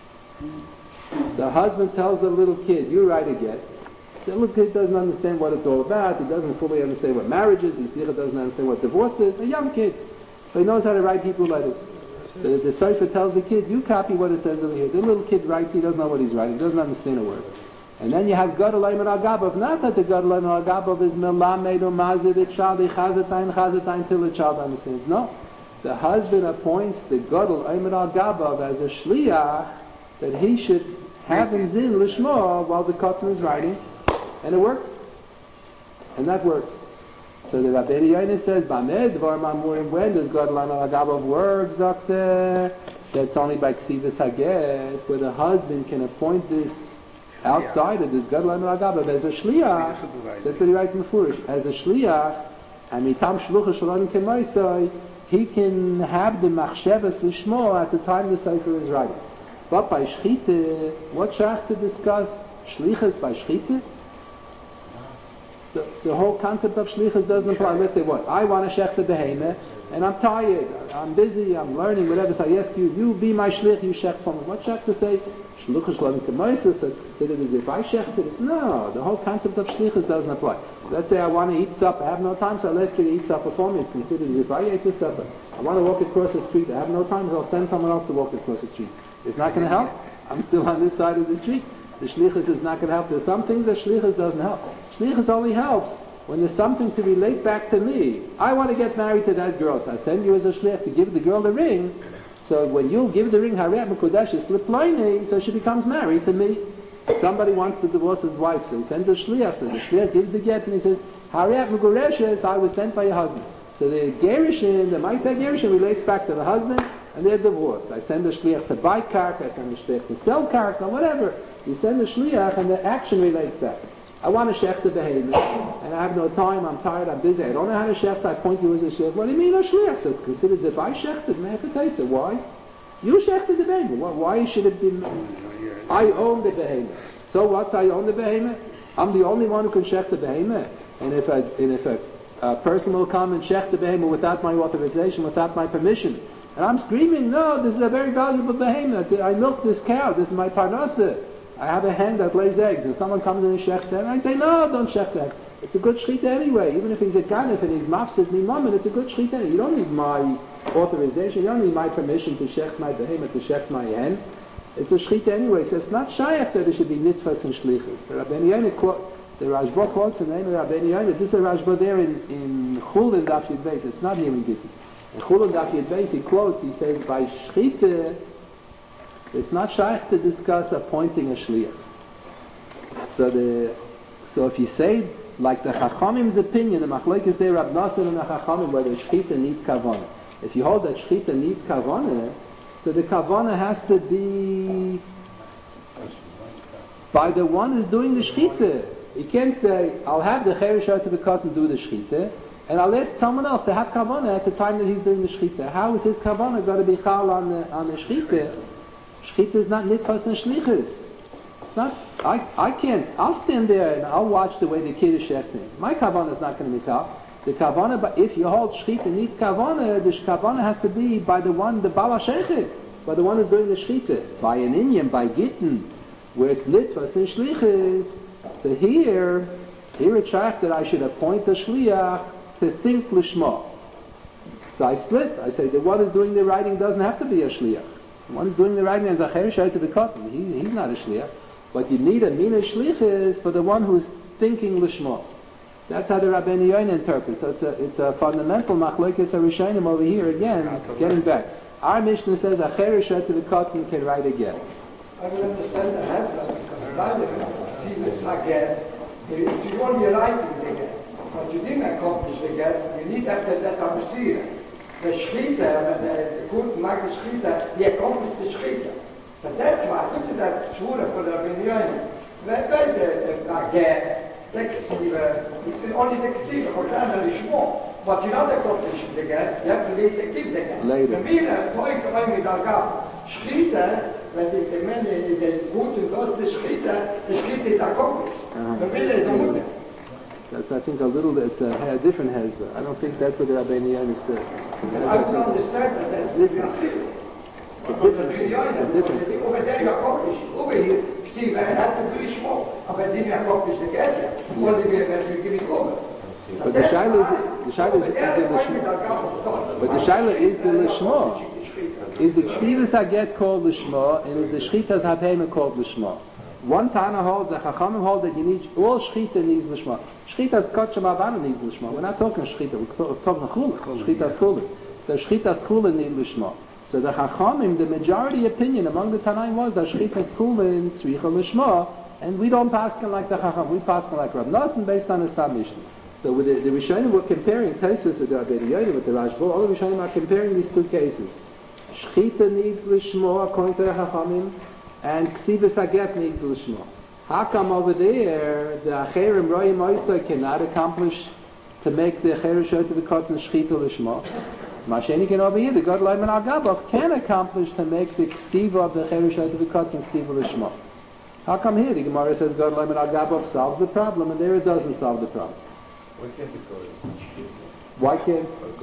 Speaker 3: The husband tells the little kid, you write a get. The little kid doesn't understand what it's all about, he doesn't fully understand what marriage is, he doesn't understand what divorce is, a young kid. But he knows how to write Hebrew letters. So the Sefer tells the kid, you copy what it says over here. The little kid writes, he doesn't know what he's writing, he doesn't understand a word. And then you have God Eloim al Gabov, not that the God Eloim al Gabov is melamed or mazid, the child, chazatain till the child understands. No. The husband appoints the God Eloim al Gabov as a shliach, that he should have him zin lishma while the cotton is writing. And it works. And that works. So the Rabbeinu Yoina says, Bamed Dvar Mamurim, when does God Eloim al Gabov work, Zakter? That's only by Ksivas Haget, where the husband can appoint this outside of this God Eloim al Gabov as a shliach. That's what he writes in the Furish. As a shliach, and mitam shlucha shalom kemaisai, he can have the machshavas lishmo at the time the Sefer is writing. But by shchita, what shach to discuss Shlichus by Shchita? The whole concept of Shlichus doesn't apply. Let's say what? I want to shech the behemah, and I'm tired, I'm busy, I'm learning, whatever, so I ask you, you be my shlich, you shech for me. What shech to say? Shluchus shlamik k'moises, consider it as if I shechted it. No, the whole concept of Shlichus doesn't apply. Let's say I want to eat supper, I have no time, so I'll ask you to eat supper for me. It's considered as if I ate the supper. I want to walk across the street, I have no time, so I'll send someone else to walk across the street. It's not going to help. I'm still on this side of the street. The Shlichus is not going to help. There's some things that Shlichus doesn't help. Shlichus only helps when there's something to relate back to me. I want to get married to that girl, so I send you as a shlich to give the girl the ring. So when you give the ring, Hariyat Mekudesh, slip ploini, so she becomes married to me. Somebody wants to divorce his wife, so he sends a shliach. So the shliach gives the get, and he says, Hariyat Mekudesh, I was sent by your husband. So the Gerushin, the Maaseh Gerushin relates back to the husband, and they're divorced. I send a shliach to buy karka, I send a shliach to sell karka, whatever. You send a shliach, and the action relates back. I want to shech the behemah, and I have no time, I'm tired, I'm busy, I don't know how to shech, so I point you as a shlich. What do you mean a shlich? So it's considered as if I shechted, mehepatesa. Why? You shechted the behemah. Why should it be, I own the behemah. So what's I own the behemah? I'm the only one who can shech the behemah. And if a person will come and shech the behemah without my authorization, without my permission, and I'm screaming, no, this is a very valuable behemah, I milk this cow, this is my parnasa. I have a hen that lays eggs, and someone comes in and shechs it, and I say, no, don't shech that. It's a good shechita anyway. Even if he's a ganef and he's mafsid mimamin, it's a good shechita anyway. You don't need my authorization, you don't need my permission to shech my behemoth, to shech my hen. It's a shechita anyway. So it's not shaykh that it should be nitfas and shlichus. The Rashba quotes in the name of Rabbeinu Yonah. This is a Rashba there in Chul and Daf Yud Beis. It's not here in Gittin. In Chul and Daf Yud Beis, he quotes, he says, by shechita, it's not shaykh to discuss appointing a shliach. So if you say, like the Chachamim's opinion, the machlokes is there, Rab Nasser and the Chachamim, whether shechita needs kavanah. If you hold that shechita needs kavanah, so the kavanah has to be by the one who's doing the shechita. You can't say, I'll have the cheresh to the cut and do the shechita, and I'll ask someone else to have kavanah at the time that he's doing the shechita. How is his kavanah going to be chal on the shechita? Shechita is not nitfas and shlichus. It's not. I can't. I'll stand there and I'll watch the way the kid is shechting. My kavanah is not going to be chal. The kavanah, but if you hold shechita needs kavanah, the kavanah has to be by the one, the bala shechet, by the one who's doing the shechita, by an inyan, by gittin, where it's nitfas and shlichus. So here it's shaykh that I should appoint a shliach to think lishma. So I split. I say the one who's doing the writing doesn't have to be a shliach. The one who's doing the writing is a cheresh to the cotton. He's not a shliach. But you need a mina shlichus for the one who's thinking lishma. That's how the Rabbeinu Yonah interprets. So it's a fundamental machlokes harishonim over here again. Getting back, our Mishnah says a cheresh to the cotton can write again.
Speaker 5: I will understand the headline. See this again. If you only writing again, but you didn't accomplish again, you need after that a seer. The shechita, the good mag shechita, he accomplished the shechita. So that's why, look at that shura for the Rabbeinu Yonah. The again, the ksiva, it's only the ksiva, for example, the shmo. But you don't accomplish it again, you have to later give the again.
Speaker 3: Later.
Speaker 5: The Mira, toy coming with Algab. Shechita, when the man is good and does the shechita is accomplished. The Mira is a mutter.
Speaker 3: That's, I think, it's a different hezbollah. I don't think that's what the Rabbeinu Yonah says.
Speaker 5: I don't understand that. That's different. Over there you accomplish. Over here, see, I have to do it more. But then you accomplish the gadget. Only we have to give it over.
Speaker 3: But the shaila is the lishma. But the shaila is the lishma. Is the ksivas haget called lishma, and is the shchitas habema called lishma? One Tana holds, the Chachamim hold that you need, all shchita needs lishma. Shchita's kotcha mavana needs lishma. We're not talking shchita, we're talking chulin. Shchita's chulin. The shchita's chulin needs lishma. So the Chachamim, the majority opinion among the Tanaim was that shchita's chulin tzricha lishma, and we don't paskin like the Chacham, we paskin like Rav Nosson based on the Stam Mishnah. So with the Rishonim were comparing Tosfos with the Rabbeinu Yonah with the Rashba, all the Rishonim are comparing these two cases. Shchita needs lishma according to the Chachamim, and Ksivas Haget needs Lishma. How come over there the Acherim Royim Oisai cannot accomplish to make the Acherim Shot to the Cotton Shchita Lishma? Masheni can over here, the God Leiman Agabov can accomplish to make the Ksiva of the Acherim Shot to the Cotton Ksiva Lishma. How come here the Gemara says God Leimer Al Gabov solves the problem, and there it doesn't solve the problem?
Speaker 4: Why can't it go?
Speaker 3: Why can't?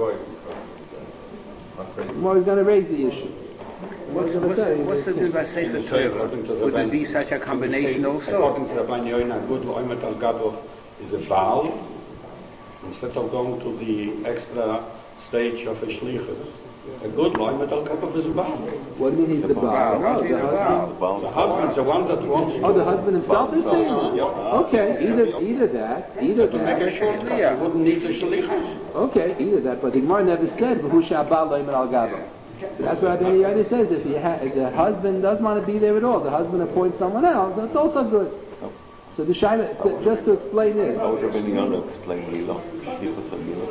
Speaker 3: Gemara is going to raise the issue.
Speaker 1: What's the do by Sefer Torah? Would it be such a combination also?
Speaker 2: According to Rabbi Yoina, good Loimet Al Gabov is a Baal. Instead of going to the extra stage of a Shlichus, a good Loimet Al Gabov is a Baal.
Speaker 3: What do you mean he's the Baal?
Speaker 1: How's he the Baal?
Speaker 2: The husband's the one that wants
Speaker 3: Oh, the husband himself is there?
Speaker 2: Yeah.
Speaker 3: Okay, either that.
Speaker 2: to make a shortcut. You wouldn't need a Shlichus.
Speaker 3: Okay, either that, but the Gemara never said who shall Baal Leimer Al Gabov. That's what Rabbi Yoina says. If the husband doesn't want to be there at all, the husband appoints someone else. That's also good. So the Shaila, just to explain this.
Speaker 6: How would Rabbi Yoina explain Mila? Shlichus and Mila?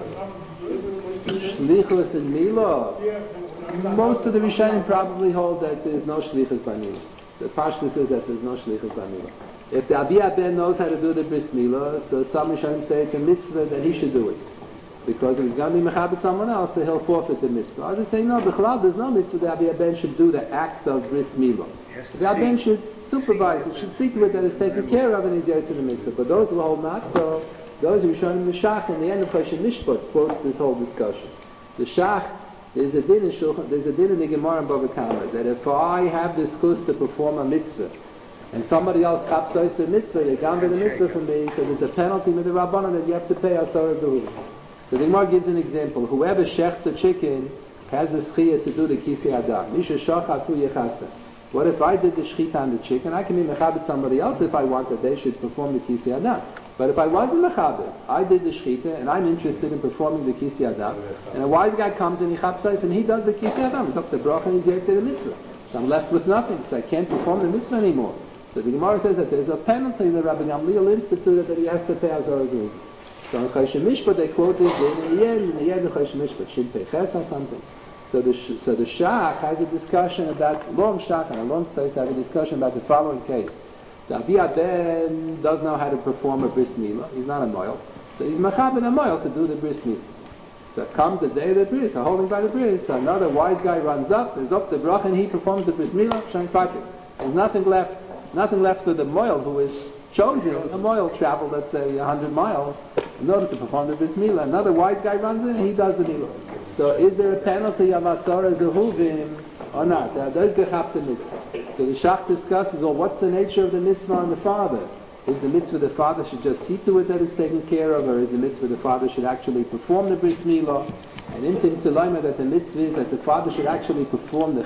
Speaker 3: Shlichus and Mila. Most of the Rishonim probably hold that there's no Shlichus by Mila. The Pashtus says that there's no Shlichus by Mila. If the Abi Ben knows how to do the Bris Mila, so some Rishonim say it's a mitzvah that he should do it. Because if he's going to be mechabit someone else, then he'll forfeit the mitzvah. I just say, no, B'chalal, there's no mitzvah that Abi Ben should do the act of Bris Mila. The Abi Ben should supervise it, should see to it that it's taken care of and he's yet to the mitzvah. But those who hold not so, those who are showing the Shach in the end of Choshen Mishpat quote this whole discussion. The Shach, there's a din in Shulchan, there's a din in the Gemara in Bava Kama that if I have the schus to perform a mitzvah and somebody else chapsois the mitzvah, they can't do the mitzvah for me, so there's a penalty with the Rabbanan that you have to pay Asar Zuhud. So the Gemara gives an example. Whoever shechts a chicken has the schiyah to do the kisi adam. Misha shachat hu yechasa. What if I did the shechita on the chicken? I can be mechabit somebody else if I want that they should perform the kisi adam. But if I wasn't mechabit, I did the shechita and I'm interested in performing the kisi adam, and a wise guy comes and he chapsais and he does the kisi adam. It's up to bracha and he's yetzer the mitzvah. So I'm left with nothing, so I can't perform the mitzvah anymore. So the Gemara says that there's a penalty that Rabbi Gamliel instituted that he has to pay Azar Zuhud. So in Choshen Mishpat they quote this in the end of Choshen Mishpat, Shin Pei Ches or something. So the Shach has a discussion about, long Shach and a long Tzais have a discussion about the following case. The Abi Ben does know how to perform a Bris Milah. He's not a Moil. So he's Mechabed a Moil to do the Bris Milah. So comes the day of the Bris, they're holding by the Bris. So another wise guy runs up, is up the Brach, and he performs the Bris Milah, Shank Patrick. There's nothing left for the Moil who is chosen. A Moil traveled, let's say, 100 miles in order to perform the Bris Milah. Another wise guy runs in and he does the Milah. So is there a penalty of Asara Zehuvim or not? Does Gechap the mitzvah? So the Shach discusses, well, what's the nature of the mitzvah on the father? Is the mitzvah the father should just see to it that it's taken care of, or is the mitzvah the father should actually perform the Bris Milah? And in Tzelaima that the mitzvah is that the father should actually perform the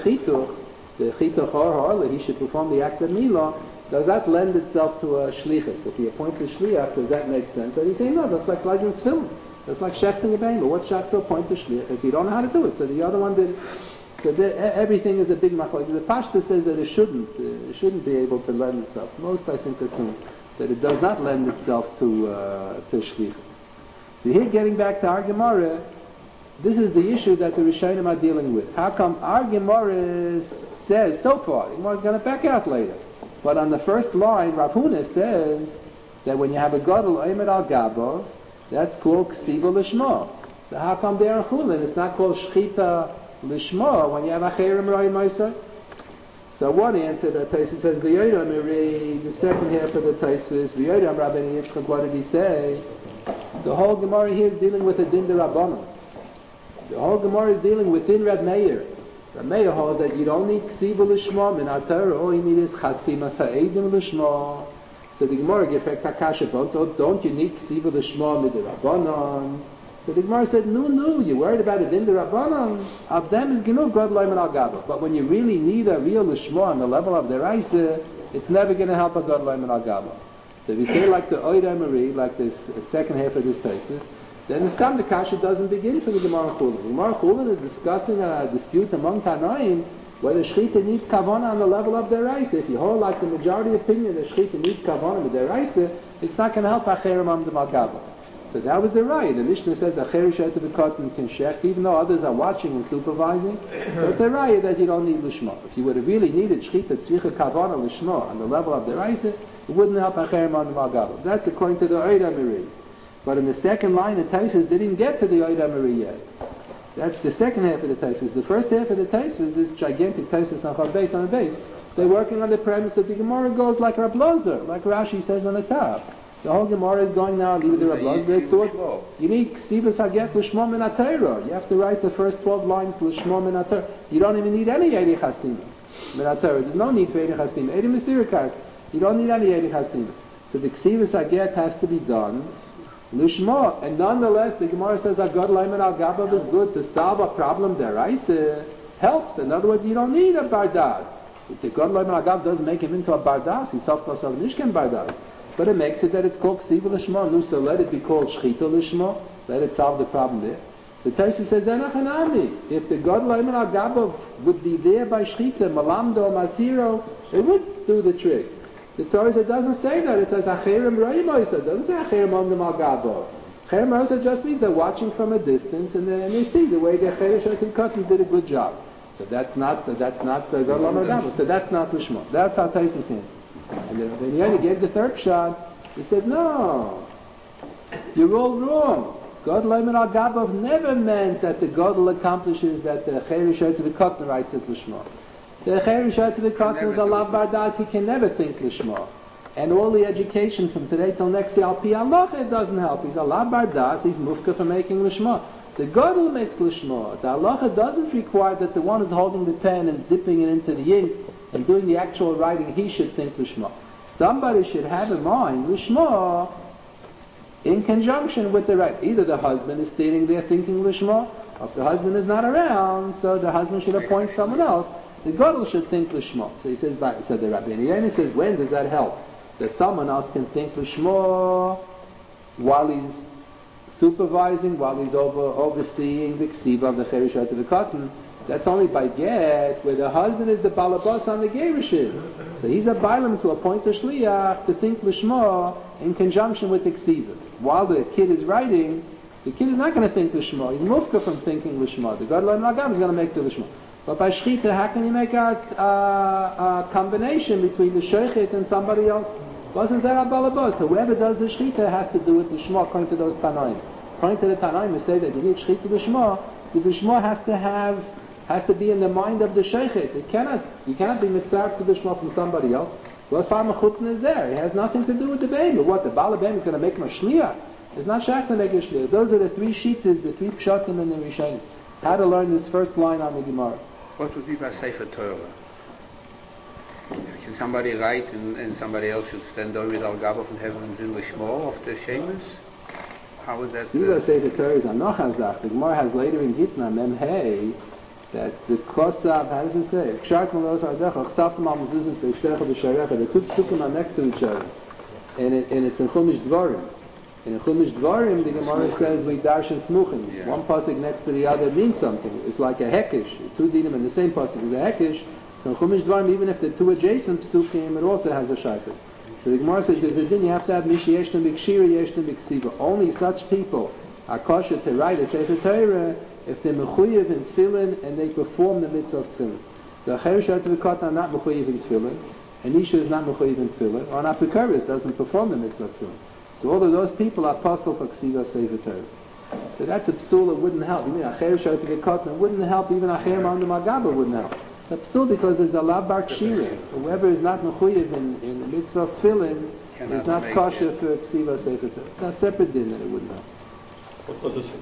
Speaker 3: Chituch or he should perform the act of Milah. Does that lend itself to a shlichus? If he appoints a shliach, does that make sense? Or he's saying, no, that's like Elijah Tefillin. That's like shechting a bein. But what shach to appoint a shliach if you don't know how to do it? So the other one did. So everything is a big machlok. The Pashta says that it shouldn't be able to lend itself. Most, I think, assume that it does not lend itself to shlichus. So here, getting back to our Gemara, this is the issue that the Rishonim are dealing with. How come our Gemara says so far? The Gemara is going to back out later. But on the first line, Rav Huna says that when you have a gadol oimed al gabov, that's called ksiva lishma. So how come there in Chulin it's not called shchita lishma when you have a cherem roi moisa? So one answer that Taisus says, v'yodam, the second half of the Taisus, v'yodam Rabbeinu Yitzchak, what did he say? The whole Gemara here is dealing with a din d'Rabbanan. The whole Gemara is dealing within Reb Meir. The Meir holds that you don't need ksiva l'shma min Torah. All you need is chasima sa'edim l'shma. So the Gemara gives a kakasha about, don't you need ksiva l'shma min the Rabbanan? So the Gemara said, no, you're worried about it in the Rabbanan. Of them is genu god loimen al gabel. But when you really need a real l'shma on the level of the Raisa, it's never going to help a god loimen al gabel. So if you say like the Oida Marie, like this second half of this thesis, then the Stam the Kasha doesn't begin for the Gemara Chulin. The Gemara Chulin is discussing a dispute among Tanaim whether Shechita needs Kavana on the level of their Raisa. If you hold like the majority opinion that Shechita needs Kavana with their Raisa, it's not going to help Acherim Amdim Al Gabel. So that was the Raya. The Mishnah says Acher Shet to the Cotton can Shech, even though others are watching and supervising. So it's a Raya that you don't need Lishma. If you would have really needed Shechita Tzvicha Kavana Lishma on the level of their Raisa, it wouldn't help Acherim Amdim Al Gabel. That's according to the Oida Miri. But in the second line, the Taisus didn't get to the Oida Mari yet. That's the second half of the Taisus. The first half of the Taisus, this gigantic Taisus on the base, They're working on the premise that the Gemara goes like Rab Lozer, like Rashi says on the top. The whole Gemara is going now, leave it to Rab Lozer. They thought, you need Ksivas Haget L'Shmo Min HaTorah. You have to write the first 12 lines L'Shmo Min HaTorah. You don't even need any Eidei Chasima Min HaTorah. There's no need for Eidei Chasima. Eidei Mesirikas. You don't need any Eidei Chasima. So the Ksivas Haget has to be done L'Shmo. And nonetheless, the Gemara says Agad Leiman Al Gabav is good to solve a problem deraisa. Helps. In other words, you don't need a Bardas. If the God Leiman Al Gabav doesn't make him into a Bardas, he's self-classed Nishken Bardas. But it makes it that it's called Ksiva L'Shmo. No, so let it be called Shchita L'Shmo. Let it solve the problem there. So Taisa says, Enachanami. If the God Leiman Al Gabav would be there by Shchita, Malamdo, Masiro, it would do the trick. The Torah it doesn't say that. It says Acherim Roimoisa. It doesn't say Acherim Omdem Al Gabav. Acherim Roimoisa just means they're watching from a distance and they see the way the Acherim Shotim Katan did a good job. So that's not the God Leiman Al Gabav. So that's not L'Shmo. That's how Taisa says. And then when he only gave the third shot, he said, no, you're all wrong. God Leiman Al Gabav never meant that the Godel accomplishes that the Cherish to the Katan writes it L'Shmo. The Cherish to the Katan is a Lav Bardas, he can never think L'Shmo. And all the education from today till next day, Al Pi Allah, it doesn't help. He's a Lav Bardas, he's Mufka for making L'Shmo. The Godel makes L'Shmo. The halacha doesn't require that the one who's holding the pen and dipping it into the ink and doing the actual writing, he should think L'Shmo. Somebody should have in mind L'Shmo in conjunction with the right. Either the husband is standing there thinking L'Shmo, or if the husband is not around, so the husband should appoint someone else. The Gadol should think L'Shmo. So he says, so the Rabbi Yehuda says, when does that help? That someone else can think L'Shmo while he's supervising, while he's overseeing the Ksiva of the Cherishat of the Katan. That's only by get, where the husband is the balabas on the Gerushin. So he's a bailam to appoint a shliach to think L'Shmo in conjunction with the Ksiva. While the kid is writing, the kid is not going to think L'Shmo. He's mufka from thinking L'Shmo. The God L'Olam Lagam is going to make the L'Shmo. But by Shechita, how can you make a combination between the Shechet and somebody else? Wasn't there a balabas? Whoever does the Shechita has to do it L'Shmo according to those Tanaim. According to the Tanaim, we say that you need Shechita L'Shmo. The L'Shmo has to be in the mind of the Sheikhet. You cannot be mitzaref to the Shmo from somebody else. It has nothing to do with the baby. What, the Baal is going to make him a shliach? It's not shach to make a shliach. Those are the three shittas, the three pshatim and the rishonim. How to learn this first line on the Gemara.
Speaker 1: What would be by Sefer Torah? Should somebody write and somebody else should stand over with Al-Gabav and have him in the Shmo of the Shemus? How would that...
Speaker 3: Siva Sefer Torah is Anochazach. The Gemara has later in Gitna, Mem Hey, that the kosav, how does it say? The two psukim are next to each other. And it's in Chumash Dvarim. In Chumash Dvarim, the Gemara says, we darshan smuchim. Yeah. One pasuk next to the other means something. It's like a hekish. Two dinim in the same pasuk is a hekish. So in Chumash Dvarim, even if they're two adjacent psukim, it also has a shaykhis. So the Gemara says, there's a din, you have to have mishi yeshtem b'kshira yeshtem b'ksiva. Only such people are kosher to write a Sefer Torah if they're mechuyev in tefillin and they perform the mitzvah of tefillin. So a Cherish V'Katan are not mechuyev in tefillin, and Isha is not mechuyev in tefillin, or an Apikaris doesn't perform the mitzvah of tefillin. So all of those people are apostle for Ksiva Sefer Torah. So that's a psul that wouldn't help. Even a Cherish V'Katan wouldn't help, even a Cherem Amdem Agaba wouldn't help. It's a psul because there's a lav kshira. Whoever is not mechuyev in the mitzvah of tefillin is not kosher for Ksiva Sefer Torah. It's a separate din that it wouldn't help.
Speaker 2: What was this?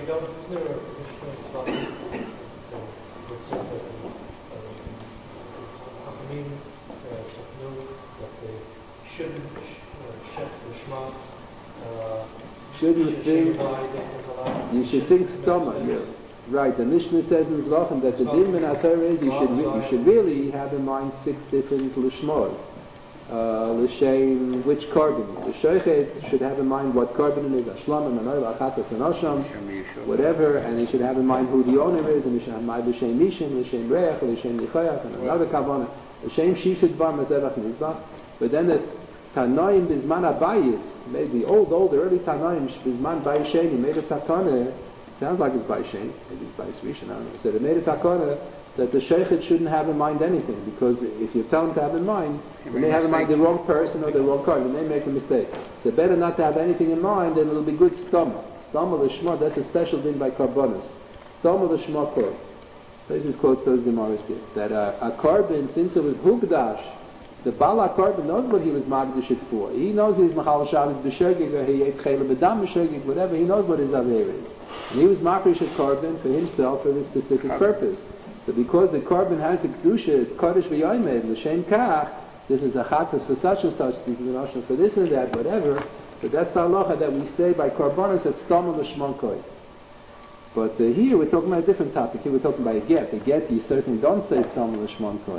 Speaker 3: Shouldn't think, you should think stomach, yeah. Right, the Mishnah says in Zvachim that the din in HaTorah is you should really have in mind 6 different Lishmos. L'shem, which carbon? The Sheikhet should have in mind what carbon it is, Ashlam, Manoil, Achatas, and Asham, whatever, and he should have in mind who the owner is, and he should have in mind L'shem Mishim, L'shem Reach, L'shem Nichayach, and another Kavanah, L'shem Shishit Bar Mazevach Nizbach. But then the Tanoim Bizman Abayis, maybe the early Tanoim Bizman Bayisheni made a Takana, sounds like it's Bayisheni, maybe it's Bayish Rishon, I don't know. So they made a Takana that the Sheikhet shouldn't have in mind anything, because if you tell him to have in mind, when they have in mind the wrong person or the wrong card, when they make a mistake. So better not to have anything in mind, then it'll be good stoma. Stoma l'shma, that's a special thing by Karbonis. Stoma l'shma kor. This quotes those Gemaras here, that a korban, since it was hugdash, the Bala korban knows what he was magdish it for. He knows he's Machal Shabbos b'shegig, or he ate chayla b'dam b'shegig, whatever, he knows what his aver is. And he was makrish at korban for himself for this specific purpose. So because the korban has the kedusha, it's kodesh v'yoymed, l'shem kach, this is a chatas for such and such, this is an ashna for this and that, whatever. So that's the halacha that we say by korbanos, it's stamel l'shmon koy. But here we're talking about a different topic. Here we're talking about a get. A get, you certainly don't say stamel l'shmon koy.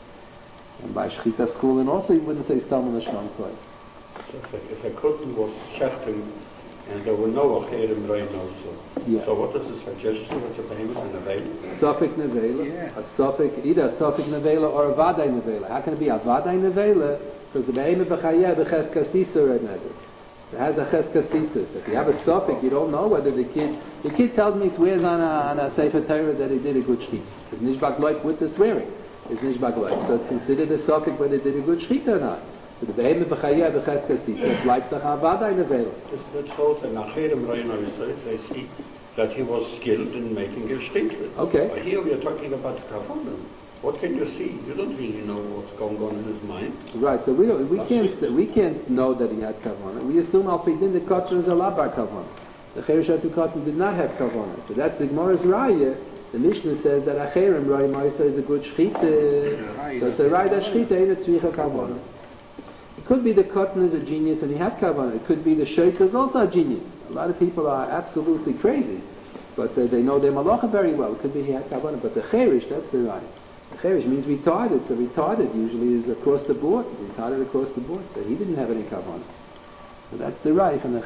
Speaker 3: And by shchita schooling also you wouldn't say stamel l'shmon koy.
Speaker 2: So if a curtain was shechting and there were no acherim rain also,
Speaker 3: Yeah.
Speaker 2: so what is the suggestion? What's the famous in the veil?
Speaker 3: Suffik nevela,
Speaker 1: Yeah.
Speaker 3: a suffik, either a suffik nevela or a vaday nevela. How can it be a vaday nevela? Because the behemoth b'chayeh b'cheska sisa red nevis. It has a cheska sisus. If you have a suffix, you don't know whether the kid tells me he swears on a Sefer Torah that he did a good shchit. Is nishbak loik with the swearing? Is nishbak loik. So it's considered a suffix whether they did a good shchit or not. So the behemoth b'chayeh b'cheska sisa bleibt doch a vaday nevela.
Speaker 2: That's how the acherim rain they see that he was skilled in making a shchit.
Speaker 3: Okay.
Speaker 2: But here we are talking about the kavanah. What can you see? You don't really know what's going on in his mind.
Speaker 3: Right, so we can't know that he had kavanah. We assume al pidin the katan is a labar kavanah. The Cherushatu katan did not have kavanah. So that's the Gemara's raya. The Mishnah says that acherim raya ma'isa is a good shchita. So it's a raya that shchita ain't a tzricha kavanah. It could be the katan is a genius and he had kavanah. It could be the sheikh is also a genius. A lot of people are absolutely crazy, but they know their malacha very well. It could be he had kavanah, but the cherush, that's the raya. Cherush means retarded, so retarded usually is across the board, retarded across the board, so he didn't have any kavanah. So that's the right from the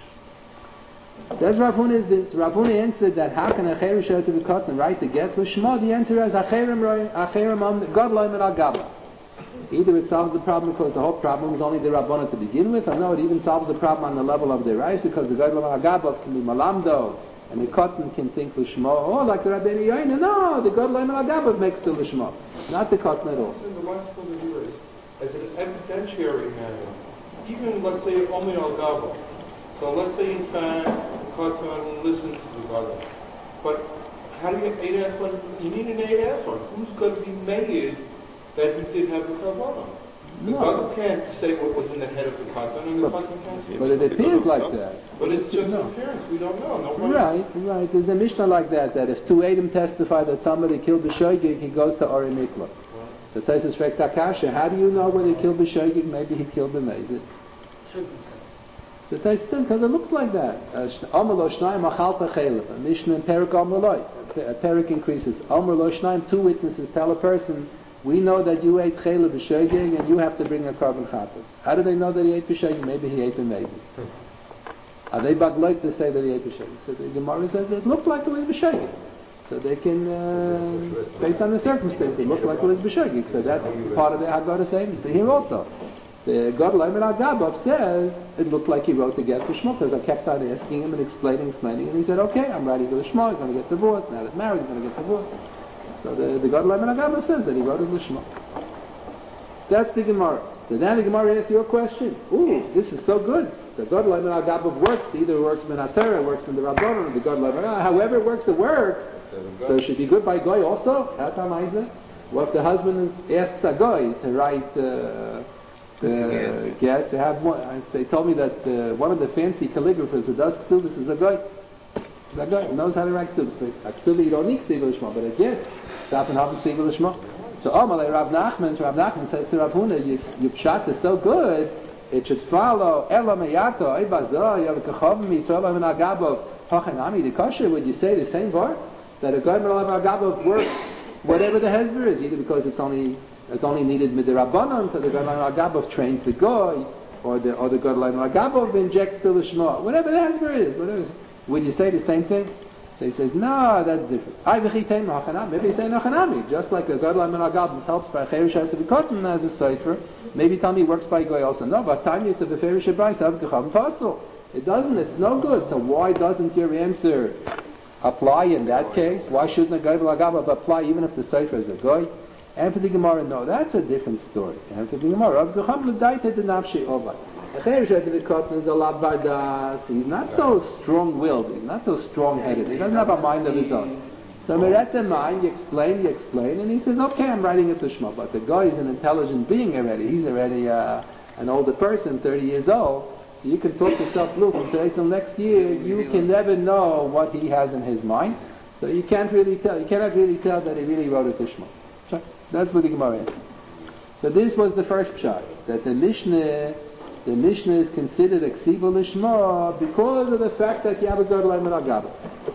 Speaker 3: cherush. That's Rav Huna's this. Rav Huna answered that how can a cherush have to be cut and right to get with Shema? The answer is acherim God loyim al gabla. Either it solves the problem because the whole problem is only the Rabbana to begin with, or no, it even solves the problem on the level of the rice because the God loyim al gabla can be malamdo. And the cotton can think Lishma, oh, like the Rabbeinu Yoina. No, the God Laim al-Agabav makes the Lishma, not the cotton at all.
Speaker 4: The last point of view is, as an evidentiary matter, even, let's say, only al-Gabav. So let's say, in fact, the cotton listens to the Gabav. But how do you get 8 one? You need an 8 one. Who's going to be made that he did have the Kavanah? The Gabav can't say what was in the head of the cotton, and the cotton can't say.
Speaker 3: But it appears like that.
Speaker 4: But it's just an appearance. We don't know. Nobody.
Speaker 3: Right. There's a Mishnah like that if two Adam testify that somebody killed the Shoigig, he goes to Ori Mikla. So Taisus Frek Takasha, how do you know whether he killed the Shoigig? Maybe he killed the Mezid. So Taisus said, because it looks like that. Amar lo shnayim achal pechelev. A Mishnah in Perik Amar lo. Perik increases. Amar lo shnayim, 2 witnesses tell a person, we know that you ate chelev b'shogeg and you have to bring a carbon chatas. How do they know that he ate b'shogeg? Maybe he ate the mezid. Are they bagloik to say that he ate b'shogeg? So the Gemara says it looked like it was b'shogeg. So they can, based on the circumstances, it looked like it was b'shogeg. So that's part of the Haggadah saying. So here also, the God Laim al-Agabav says it looked like he wrote the get for Shmuel because I kept on asking him and explaining, and he said, okay, I'm ready to go to Shmuel, he's going to get divorced. Now that married, he's going to get divorced. So the God Laim al-Agabav says that he wrote it with Shmuel. That's the Gemara. So now the Gemara asks your question. Ooh, this is so good. The God Laim al-Agabav works. Either it works from the Torah, it works from the Rabbanon, the God Laim al-Agabav. However it works, it works. So it should be good by Goy also. How come Isaac? Well, if the husband asks a Goy to write get, to have one, they told me that one of the fancy calligraphers who does ksubis is a Goy. He's a Goy, knows how to write ksubis. But a ksubis you don't need ksubis l'shma, but again, stop and have ksubis l'shma. So Amalei Rav Nachman says to Rav Huna, your pshat is so good, it should follow Ela meyato Eibazo Yavkachovim Yisrael and Agabov Hachanami the Kasher. Would you say the same word that a Goy Melav Agabov works whatever the hezber is, either because it's only needed midirabbanon, so the Goy Melav Agabov trains the Goy, or the Goy Melav Agabov injects the lishma, whatever the hezber is, whatever. Would you say the same thing? So he says, no, that's different. Maybe he's saying Hachanami, just like a God Laim al-Agabov helps by Cherush to be cotton as a cipher. Maybe tell me it works by Goy also. No, but time it's a Beferish Bryce of Gechavim Fassel. It doesn't, it's no good. So why doesn't your answer apply in that case? Why shouldn't a God al-Agabov apply even if the cipher is a Goy? And for the Gemara, no, that's a different story. And for the Gemara, of Gechavim L'daita de Nafshi Ovad. He's not so strong-willed, he's not so strong-headed, he doesn't have a mind of his own. So Mereta Mai, you explain, and he says, okay, I'm writing it Lishma. But the guy is an intelligent being already. He's already an older person, 30 years old. So you can talk yourself, look, from today till next year, you can never know what he has in his mind. So you can't really tell. You cannot really tell that he really wrote it Lishma. That's what the Gemara answers. So this was the first pshat, that the Mishnah is considered a ksiva Lishma because of the fact that you have a gadol and a gabel.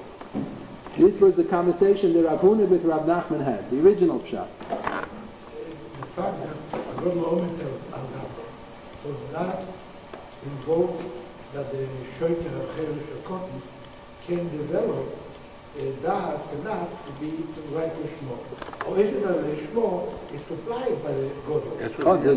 Speaker 3: This was the conversation that Rav Huna with Rav Nachman had, the original pshat.
Speaker 5: The fact that a gadol omet al gabel does not involve that the shoyker of Cheresh Kotten can develop das enough to be to write Lishma. Or is it that Lishma is supplied by the gadol?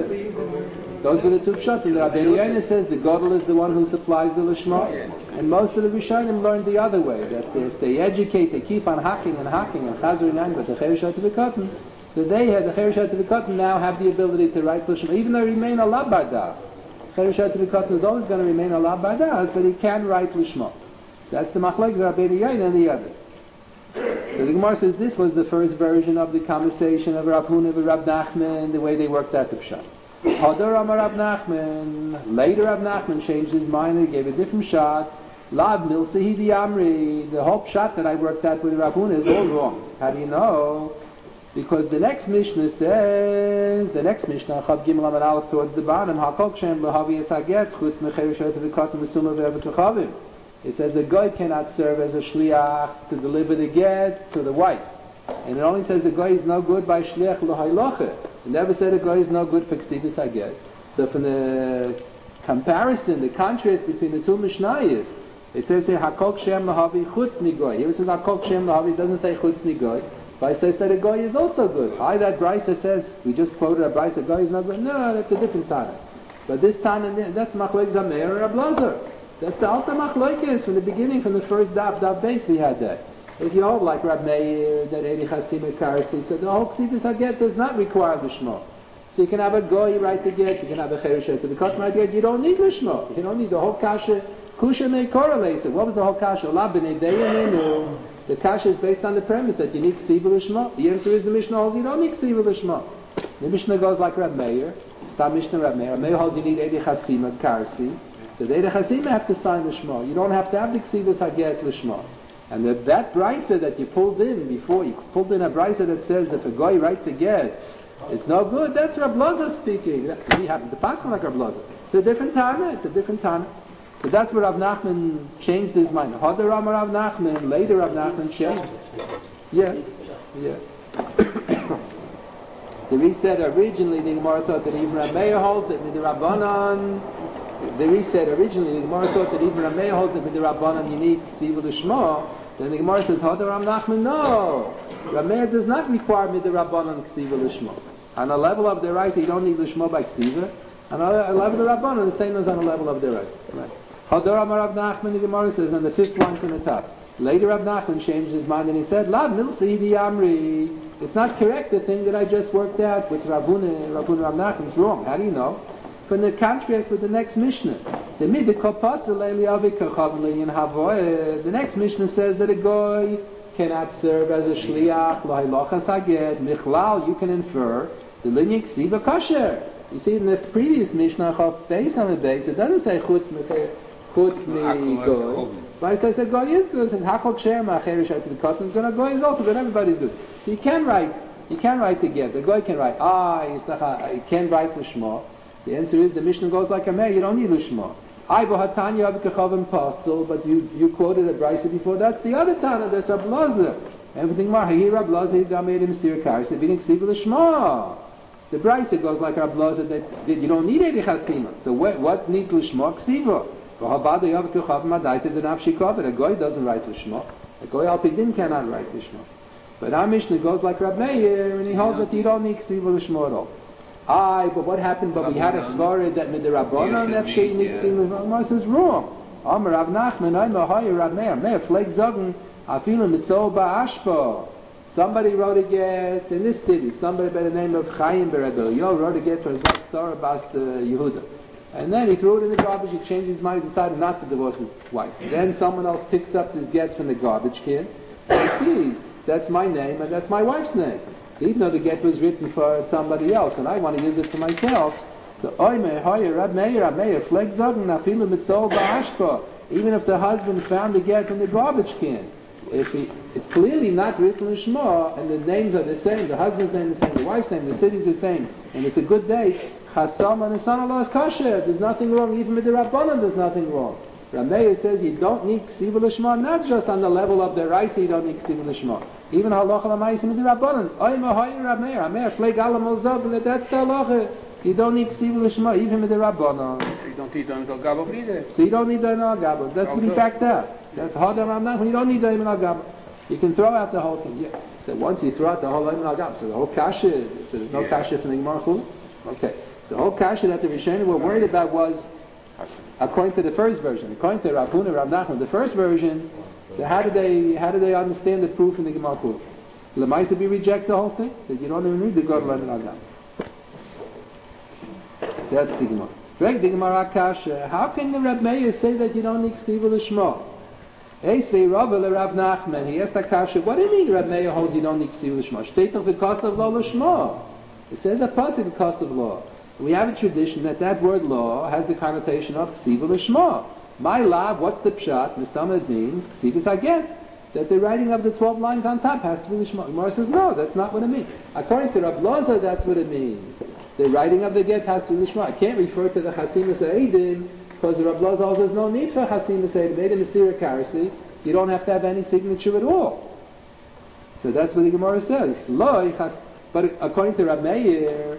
Speaker 3: Those were the two pshat. The Rabbeinu Yonah says the gadol is the one who supplies the Lishma, and most of the Rishonim learned the other way, that if they educate, they keep on hacking and chazering on, but the Cheresh HaTivikotin, so they have the Cheresh HaTivikotin now have the ability to write Lishma, even though they remain a lab bar das. Cheresh HaTivikotin is always going to remain a lab bar das, but he can write Lishma. That's the machlokes of Rabbeinu Yonah and the others. So the Gemara says this was the first version of the conversation of Rav Huna with Rav Nachman, the way they worked out the pshat. Hadar Amar Rav Nachman. Later Rav Nachman changed his mind and gave a different shot. Lav Milsa Hidi Amri. The whole pshat that I worked out with Rav Huna is all wrong. How do you know? Because the next Mishnah says, Chav Gimel Amar Aleph towards the bottom, Hakol Shem Lahavi Esaget Chutz Mechereshet V'Katim V'Suma V'Evet V'Chavim. It says the guy cannot serve as a shliach to deliver the get to the wife. And it only says the guy is no good by shliach l'hayloche. It never said the guy is no good for ksivus haget. So from the comparison, the contrast between the two mishnayos, it says here hakol shem lahavi chutz nigoy. Here it says hakol shem lahavi. It doesn't say chutz nigoy. But it says that a guy is also good. That Brisa says, we just quoted a Brisa, guy is not good. No, that's a different Tana. But this Tana, that's Machlek Zameir or Rab Lazar. That's the Alta Machlokes from the beginning, from the first daf base we had that. If you hold like Rab Meir, that Eri Chasim Karsi, so the whole Ksivus HaGet does not require the Shmo. So you can have a goy write the get, you can have a Chereshet to the Kotma get, you don't need the Shmo. You don't need the whole Kasha. Kusha may correlate it. What was the whole Kasha? La B'nei Deyamenu. The Kasha is based on the premise that you need Ksiva L'Shmo. The answer is the Mishnah holds you don't need Ksiva L'Shmo. The Mishnah goes like Rab Meir. Stop Mishnah Rab Meir. Rab Meir holds you need Eri Chasim Karsi. So the Chasim have to sign the Shema. You don't have to have the Ksivus HaGet L'Shema. And that brisa that you pulled in before, you pulled in a brisa that says if a guy writes a get, it's no good. That's Rab Lazar speaking. We happen to pass like Rab Lazar. It's a different Tana. It's a different Tana. So that's where Rav Nachman changed his mind. Hadar Amar Rav Nachman. Later Rav Nachman changed. Yeah. The Ri said originally the Gemara thought that even Rab Meir holds it with the Rabbanan. The Ri said originally the Gemara thought that even Rab Meir holds it with the Rabbanan you need Ksiva L'Shma. Then the Gemara says Hadar Rav Nachman. No, Rab Meir does not require with the Rabbanan Ksiva L'Shma. On a level of the Reis you don't need L'Shma by Ksiva. On a level of the Rabbanan the same as on a level of the Reis. Right. Hadar Amar Rav Nachman, the Gemara says on the fifth line from the top. Later Rav Nachman changed his mind and he said, Lav Milsa Hidi Amri. It's not correct, the thing that I just worked out with Rav Nachman. It's wrong. How do you know? From the contrast with the next Mishnah. The next Mishnah says that a goy cannot serve as a shliach, l'haylochas haged, michlal, you can infer the linear ksiva kosher. You see in the previous Mishnah, based on the base, it doesn't say chutz mi goy. But it says goy is good. It says hakol ksher ma'acherish at the cotton is good. Goy is also good. Everybody's good. So you can write the get. The goy can write he can write the shema. The answer is the Mishnah goes like a Meir. You don't need the shema. I bohatanya abikachavim pasul, but you quoted a brisa before. That's the other Tana. That's Rab Lazar. Everything more. Here Rab Lazar he got made him sir karis. They didn't ksiva the shema. The brisa goes like Rab Lazar that you don't need Eri Chasima. So what needs l'shma? Ksiva. A goy doesn't write l'shma. A goy alpidin cannot write l'shma. But our Mishnah goes like Rab Meir, and he holds that you don't need ksiva l'shma at all. But what happened? But we had a svara that with the Rabbanan that she needs ksiva l'shma. This is wrong. Amar Rav Nachman, I'm a higher Rab Meir. Meir fleck zogen afilu mitzol ba'ashpa. Somebody wrote a get in this city. Somebody by the name of Chaim Beredel Yo wrote a get for his wife Sarah Bas Yehuda. And then he threw it in the garbage. He changed his mind. He decided not to divorce his wife. Then someone else picks up this get from the garbage can. He sees, that's my name and that's my wife's name. So even though the get was written for somebody else and I want to use it for myself, so Rab Meir, fleg zogen afilu mitzol ba'ashpa. Even if the husband found the get in the garbage can, it's clearly not written in Shema, and the names are the same, the husband's name is the same, the wife's name, the city's the same, and it's a good day, Chasam and the son-in-law is kosher, there's nothing wrong, even with the Rabbanan there's nothing wrong. Rameir says you don't need Ksiva L'Shema, not just on the level of the Raisa you don't need Ksiva L'Shema. Even Halacha L'Maisim with the Rabbanan. Oima Hoyer Rameir, Fleg Alam Ozog, and that's the Halacha. You don't need Ksiva L'Shema, even with the Rabbanan.
Speaker 1: You don't need Doim Al-Gabov either.
Speaker 3: So you don't need Doim Al-Gabov. That's what he backed out. That's Hadar Ramnach, you don't need Doim Al-Gabov. You can throw out the whole thing. Yeah. So once you throw out the whole Doim Al-Gabov, so the whole Kasha, so there's no Kasha from the Gemara Chul? Okay. The whole Kasha that the Rishonim were worried about was according to the first version. According to Rav Huna, Rav Nachman, the first version, so how did they understand the proof in the Gemara Chul? Lemaisa be reject the whole thing? That you don't even need the God Doim Al-Gabov. That's the Gemara. Greg the Gemara Kasha, how can the Rab Meir say that you don't need Ksiva L'Shema? Eisvei Rabba Rav Nachman, he asked the Kasha, what do you mean Rab Meir holds you don't need Ksiva L'Shema? Shteit of the cost of law L'Shema. It says a pasuk the cost of law. We have a tradition that word law has the connotation of Ksiva L'Shema. My love, what's the pshat? Mistama it means Ksiva Saget. That the writing of the 12 lines on top has to be L'Shema. Gemara says, no, that's not what it means. According to Rab Loza, that's what it means. The writing of the get has to be L'Shema. I can't refer to the Chasimus Eidim because Rab Loza also there's no need for Chasimus Eidim. Eidim is Sira Karasi. You don't have to have any signature at all. So that's what the Gemara says. But according to Rab Meir,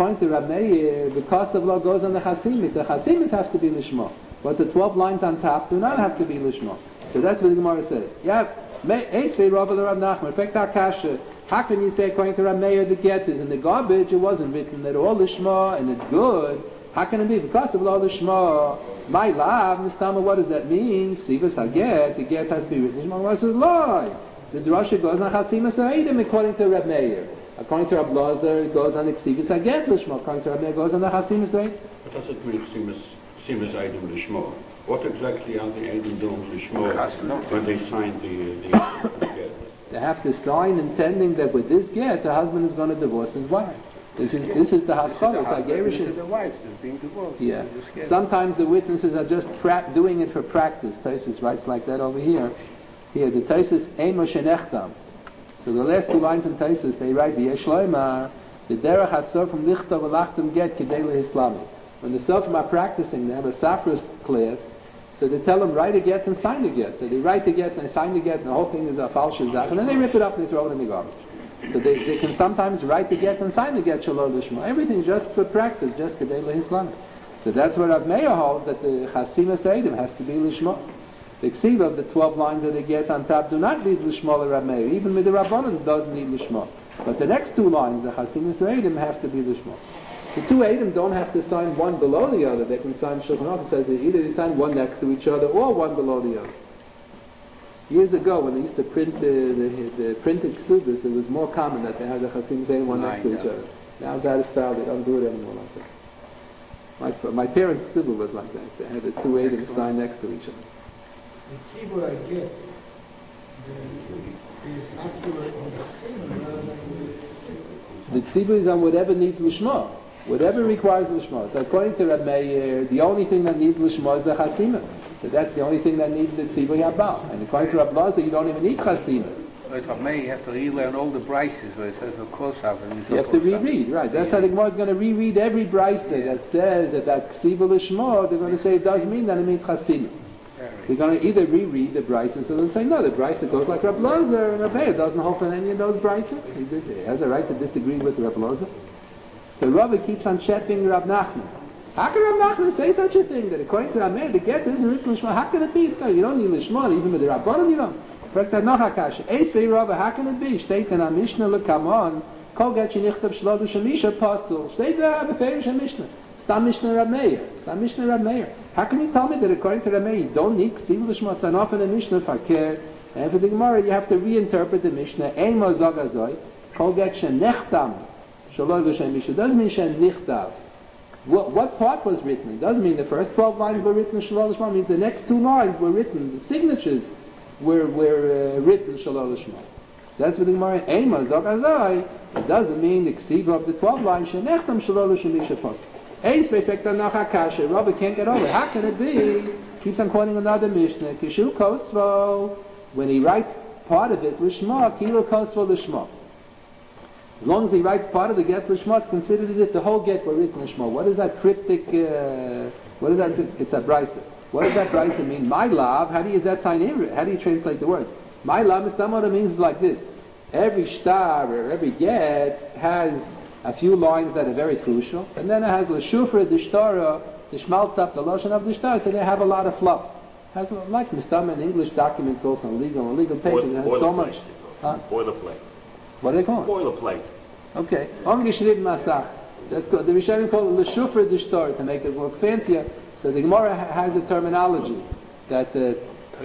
Speaker 3: the cost of law goes on the Chasimus. The Chasimus have to be L'Shema. But the 12 lines on top do not have to be L'Shema. So that's what the Gemara says. Yeah, Eisvei Rabba Rav Nachman. In fact, Akasha. How can you say according to Rab Meir the get is in the garbage? It wasn't written at all L'Shema and it's good. How can it be? Because of law L'Shema. My love, Mistama, what does that mean? Ksivas Haget, the get has to be written. L'Shema says lie. The drasha goes on Chasimas Ha'edim according to Rab Meir. According to Rab Lazar, it goes on the Ksivas Haget L'Shema. According to Rab Meir, it goes on the Chasimas Ha'edim.
Speaker 2: What does it mean, Ksimas Ha'edim L'Shema? What exactly are the Eidim doing L'Shema when they signed the get?
Speaker 3: They have to sign intending that with this get, the husband is going to divorce his wife. This is the Haskalah.
Speaker 1: This is the wife that's being divorced.
Speaker 3: Yeah. Sometimes the witnesses are just doing it for practice. Taisus writes like that over here. Here, the Taisus, Emo Shenechtam. So the last two lines in Taisus, they write, V'yesh loymar, the derech hasor from lichta v'lachtam get kidei lehislami. When the Sofrim are practicing, they have a Safras class, so they tell them, write a get and sign the get. So they write the get and they sign the get, and the whole thing is a falshe zach, and then they rip it up and they throw it in the garbage. So they can sometimes write the get and sign the get, shalom lishma. Everything just for practice, just kedei lehislami. So that's what Rav Meir holds, that the Chasimas Eidim has to be lishma. The ksiva of the 12 lines that they get on top do not need lishma le Rav Meir. Even with the Rabbanan doesn't need lishma. But the next two lines, the Chasimas Eidim, have to be lishma. The two Eidim don't have to sign one below the other. They can sign Shulchan Aruch. It says that either they sign one next to each other or one below the other. Years ago, when they used to print the printed ksubas, it was more common that they had the Chasimas Eidim one next to each other. Now it's out of style. They don't do it anymore like that. My parents' ksuba was like that. They had the two Eidim signed next to each other.
Speaker 5: The tzibur I get is actually on the same.
Speaker 3: The tzibur is on whatever needs lishma, whatever requires lishma. So according to Rab Meir, the only thing that needs lishma is the chasima. So that's the only thing that needs the tzibur yabal. And according to Rab Lazar, you don't even need chasima.
Speaker 1: Like Rab Meir, you have to relearn all the brises where it says no kosav and
Speaker 3: you have to reread, right? That's how the Gemara is going to reread every brisa that says that ksiva lishma. They're going to say it does mean that it means chasima. They're going to either reread the brises, or they'll say no, the brisa goes like Rab Lazar, and Rab Meir doesn't hold on any of those brises. He has a right to disagree with Rab Lazar. So Rabbi keeps on checking Rab Nachman. How can Rab Nachman say such a thing that according to Rab Meir the get isn't written lishma? How can it be? It's you don't need lishma even with the Rabbanim. You don't. How can it be? Steht in a Mishnah lekamon kol get shenichtav shladu shemisha pasul. Steht there beferish a Mishnah. Stam Mishnah Rab Meir. Stam Mishnah Rab Meir. How can you tell me that according to Rab Meir you don't need ksiv lishma? It's enough in a Mishnah fakir. And for the Gemara you have to reinterpret the Mishnah. Ema zagazoi kol get shenechtam shladu shemisha. Doesn't mean shenichtav. What part was written? It doesn't mean the first 12 lines were written shladu shemisha. It means the next two lines were written. The signatures were written Shalol Lishma. That's what the Gemara Eima Zog Azai. It doesn't mean the Ksiva of the 12 lines Shenechtam Shalol Lishma Shapos. Eis Vefekta Nach Akasha. Rabbi can't get over. How can it be? Keeps on quoting another Mishnah. Kishu Kosvo. When he writes part of it Lishma, Kilo Kosvo Lishma. As long as he writes part of the get Lishma, it's considered as if the whole get were written Lishma. What is that cryptic? What is that? It's a brisa. What does that brisa mean? My love. How do you use that sign in? How do you translate the words? My love, Mr. What it means is like this. Every star or every get has a few lines that are very crucial, and then it has l'shufra, the shtara, the shmaltzap, the lashon of the shtar, so they have a lot of fluff. Has like Mr. in English documents also, legal papers, it has so much.
Speaker 6: Boilerplate.
Speaker 3: What do they call it?
Speaker 6: Boilerplate.
Speaker 3: Okay. Ongeschrieben Masach. That's good. The Rishonim call it l'shufra, the shtar, to make it look fancier. So the Gemara has a terminology that the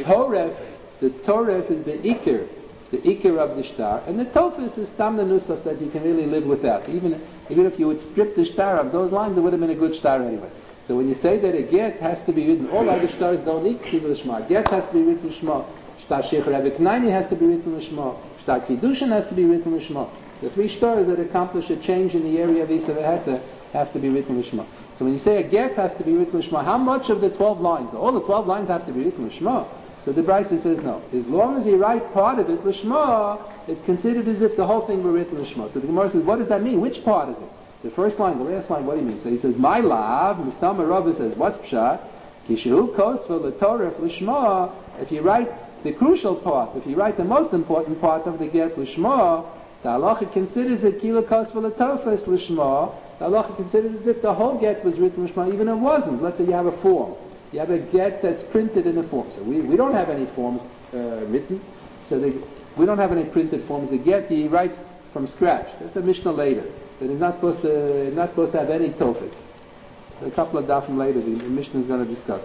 Speaker 3: Toref is the Iker of the shtar, and the Tofis is Tam the Nusach that you can really live without. Even if you would strip the shtar of those lines, it would have been a good shtar anyway. So when you say that a get has to be written, all other stars don't need Ksiva L'Shma. Get has to be written L'Shma. Shtar Sheikh Rebbe Knaini has to be written L'Shma. Shtar Kiddushin has to be written L'Shma. The 3 stars that accomplish a change in the area of Isa V'Heta have to be written L'Shma. So when you say a get has to be written L'Shma, how much of the 12 lines? All the 12 lines have to be written L'Shma. So the Brisa says no. As long as you write part of it L'Shma, it's considered as if the whole thing were written L'Shma. So the Gemara says, what does that mean? Which part of it? The first line, the last line, what do you mean? So he says, my love, Mistama Rabba says, what's Pshat? Kishu Kosva L'Torah L'Shma. If you write the crucial part, if you write the most important part of the get L'Shma, the halacha considers it Kila Kosva L'Tofes L'Shma. The halacha considers as if the whole get was written L'Shma, even if it wasn't. Let's say you have a form. You have a get that's printed in a form. So we don't have any forms written. So we don't have any printed forms. The get he writes from scratch. That's a Mishnah later. That he's not supposed to have any tofis. A couple of dafim later, the Mishnah is going to discuss.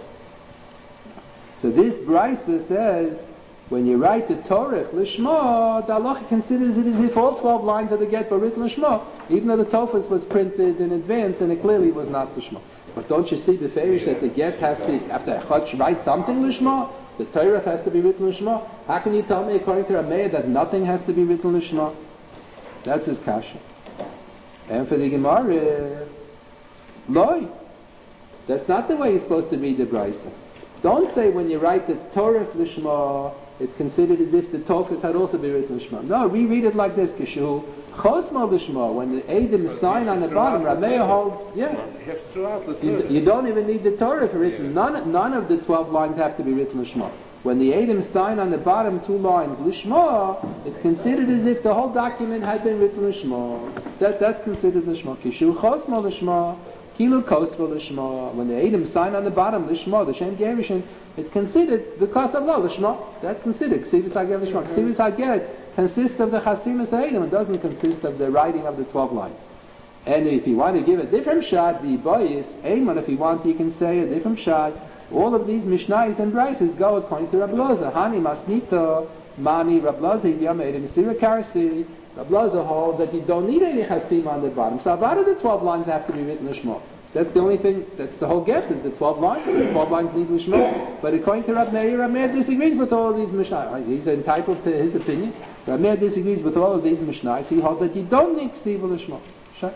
Speaker 3: So this Brisa says, when you write the Torah L'Shma, the halacha considers it as if all 12 lines of the get were written L'Shma, even though the tofis was printed in advance and it clearly was not L'Shma. But don't you see the Farish that the get has to, after Chach write something L'Shma, the Torah has to be written L'Shma? How can you tell me according to Rameir that nothing has to be written L'Shma? That's his kasha. And for the Gemara, Loi. That's not the way you're supposed to read the Brisa. Don't say when you write the Torah L'Shma, it's considered as if the Tofis had also been written L'Shma. No, reread it like this, Kishu Chosma L'Shma. When the Eidim sign on the bottom, Rameir holds, you don't even need the Torah written. None of the 12 lines have to be written L'Shma. When the Eidim sign on the bottom 2 lines L'Shma, it's considered as if the whole document had been written L'Shma. That's considered L'Shma. Kishu Chosma L'Shma, Kilu Kosva L'Shma. When the Eidim sign on the bottom L'Shma, the Shem Gerishin, it's considered because of law L'Shma. That's considered Ksivus Haget L'Shma. Ksivus Haget consists of the Chasimus Eidim. It doesn't consist of the writing of the 12 lines. And if you want to give a different shot, the Boyis, Eiman, if you want, you can say a different shot. All of these Mishnayos and Brises go according to Rab Loza. Hani Masnito, Mani, Rab Loza, Yamedim, Sira Karsi. Rab Loza holds that you don't need any Chasim on the bottom. So out of the 12 lines have to be written L'Shma. That's the only thing, that's the whole get, is the 12 lines. The 12 lines need L'Shma. But according to Rab Meir disagrees with all of these Mishnayos. He's entitled to his opinion. Rab Meir disagrees with all of these Mishnayos. He holds that you don't need Ksiva L'Shma. Sure.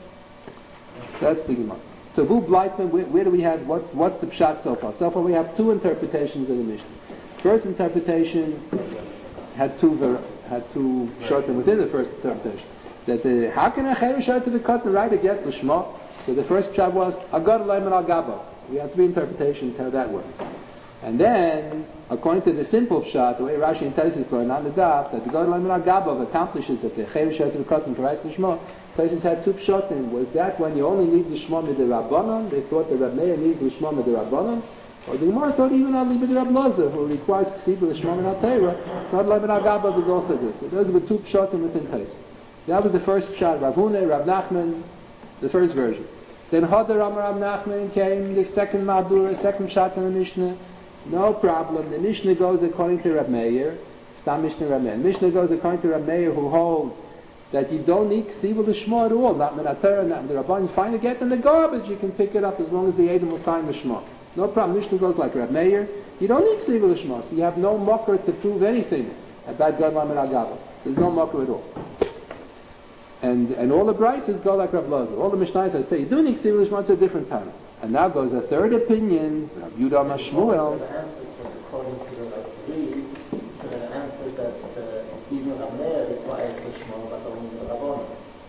Speaker 3: That's the Gemara. So Vu Bleitman, where do we have, what's the pshat so far? So far we have 2 interpretations of the Mishnah. First interpretation had two shorten within the first interpretation. That how can a cheresh out to the cut and write a get l'shma? So the first pshat was agad leiman al gabo. We have 3 interpretations how that works. And then, according to the simple pshat, the way Rashi and Taisus learn on the daf, that the agad leiman al gabo accomplishes that the cheresh out to the cut and write l'shma. Places had 2 pshatim. Was that when you only need l'shma with the Rabbanon? They thought the Rab Meir needs l'shma with the Rabbanon? Or the Gemara thought even Ali with the Rab Loza, who requires ksiva l'shma min al-Teira, not Leiben al-Gabav is also good. So those were 2 pshatim within Taisus. That was the first pshat. Rav Huna, Rav Nachman, the first version. Then Hadar Amar Rav Nachman came, the second Madura, second pshat in the Mishnah. No problem. The Mishnah goes according to Rab Meir. Stam Mishnah Rab Meir. Mishnah goes according to Rab Meir, who holds that you don't need ksiva l'shma at all, not min ha-Torah, not min the Rabban. You find a get in the garbage, you can pick it up as long as the Eidim will sign l'shma. No problem. Mishnah goes like Rab Meir. You don't need ksiva l'shma. So you have no mocker to prove anything about God Lamed Al Gabo. There's no mocker at all. And all the brises go like Rav Lozer. All the Mishnayos that say you do need ksiva l'shma, it's a different time. And now goes a third opinion, Rav Yudah Mashmuel.
Speaker 7: According to the Reed, the answer that even Rav Meir requires l'shma, but only the Rabbon.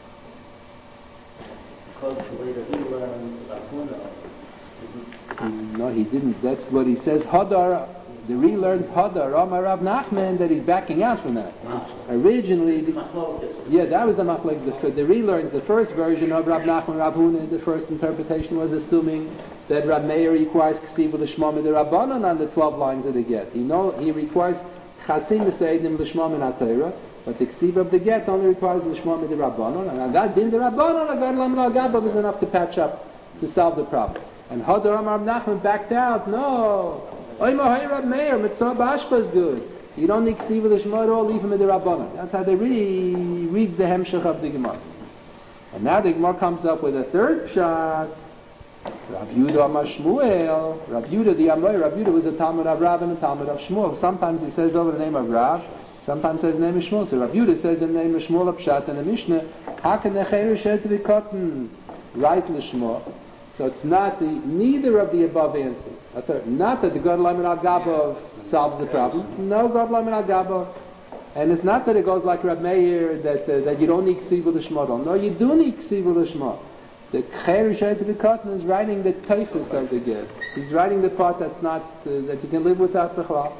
Speaker 7: According to the way that he learned Rav Huna.
Speaker 3: No, he didn't. That's what he says. Hadar, the relearns Hadar, Amar Rav Nachman, that he's backing out from that. Originally, that was the machlokes. The relearns, the first version of Rav Nachman, Rav Huna, the first interpretation was assuming that Rav Meir requires Ksiva L'Shma Min Rabbanon on the 12 lines of the get. He requires Chasim V'Seidim L'Shma Min HaTorah, but the Ksiva of the get only requires L'Shma Min Rabbanon, and on that din the Rabbanon, God Lamed Al Gabo was enough to patch up, to solve the problem. And Hadar Amar Rav Nachman backed out. No. Oymar Hay Rav Meir, Mitzvah Bashpa is good. You don't need Ksiva L'Shma at all, leave him in the Rabbanon. That's how they reads the Hemshech of the Gemara. And now the Gemara comes up with a third pshat. Rav Yudah Amar Shmuel. Rav Yudah the Amar, Rav Yudah was a Talmud of Rav and a Talmud of Shmuel. Sometimes he says over the name of Rav, sometimes says the name of Shmuel. So Rav Yudah says the name of Shmuel of Pshat in the Mishnah. How can the Cheirish to be cotton? Right L'Shma. So it's not neither of the above answers. Not that the God Lamed Al Gabo solves the problem. No God Lamed Al Gabo. And it's not that it goes like Rab Meir that you don't need Ksiva L'Shma. No, you do need Ksiva L'Shma. The Cheirish to the cotton is writing the Teifus of the get. He's writing the part that's not that you can live without the Chalal.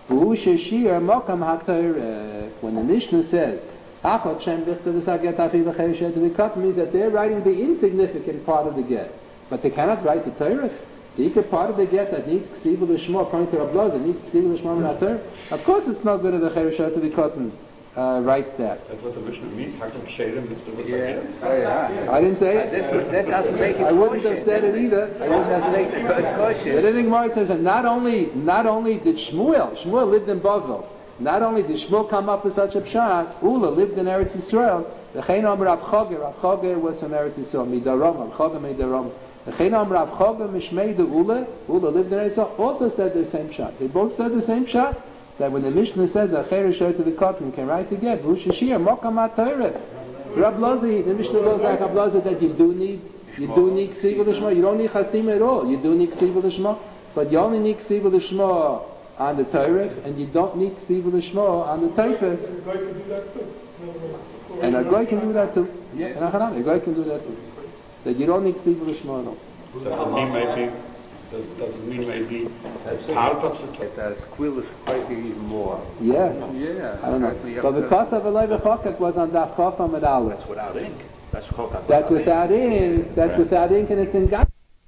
Speaker 3: When the Mishnah says means that they're writing the insignificant part of the get. But they cannot write the Torah. The Ikar part of the get that needs Ksiva L'Shma, according to Rav Lozer, needs Ksiva L'Shma Min HaTorah. Of course it's not good if the Cheirish to the cotton writes that.
Speaker 2: That's what the Mishnah means. Hakim Sherim,
Speaker 3: I didn't say it.
Speaker 1: That doesn't make it
Speaker 3: I wouldn't have said it either. I wouldn't have said it.
Speaker 1: kosher.
Speaker 3: But then the Gemara says that not only did Shmuel lived in Bavel, not only did Shmuel come up with such a pshat, Ula lived in Eretz Yisrael. The Cheinam Rav Choger was from Eretz Yisrael, Midarom, Rav Choger Midarom. The Cheinam Rav Choger Mishmei de Ula lived in Eretz Yisrael, also said the same pshat. They both said the same pshat, that when the Mishnah says that Cheirish to the cotton can write to get, Vushashir, Mokam HaTorah. Rab Lozi, the Mishnah goes like Rab Lozi that you do need Ksiva L'Shma. You don't need Chasim at all. You do need Ksiva L'Shma, but you only need Ksiva L'Shma on the Torah, and you don't need Ksiva L'Shma on the Teifus. And a guy can do that too. Yeah, a guy can do that too. That you don't need Ksiva L'Shma at all.
Speaker 2: Doesn't mean maybe part of the Torah.
Speaker 1: The squill is quite even more.
Speaker 3: Yeah.
Speaker 1: Yeah.
Speaker 3: I don't know. But the cost of a Levi Chokak was on Daf Chof Amud Aleph.
Speaker 6: That's without ink. That's Chokak.
Speaker 3: That's without ink. That's without ink, and it's in God.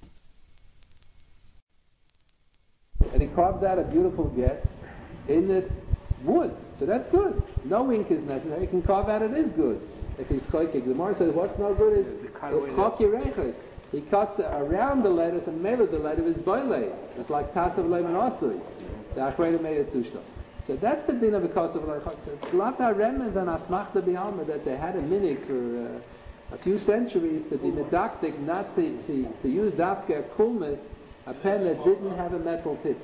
Speaker 3: And he carves out a beautiful get in the wood. So that's good. No ink is necessary. He can carve out, it is good. If he's choikik. The Gemara says what's no good is chok yireches. He cuts around the lettuce and made the letter is boile. It's like Tasav Leiman Osui. The Achreda made it tushta. So that's the din of the Tasav Leiman Osui. It's Lata Remez and Asmachta B'Alma that they had a minik for a few centuries to be medactic, not to use dafka kulmis, a pen that didn't have a metal tip.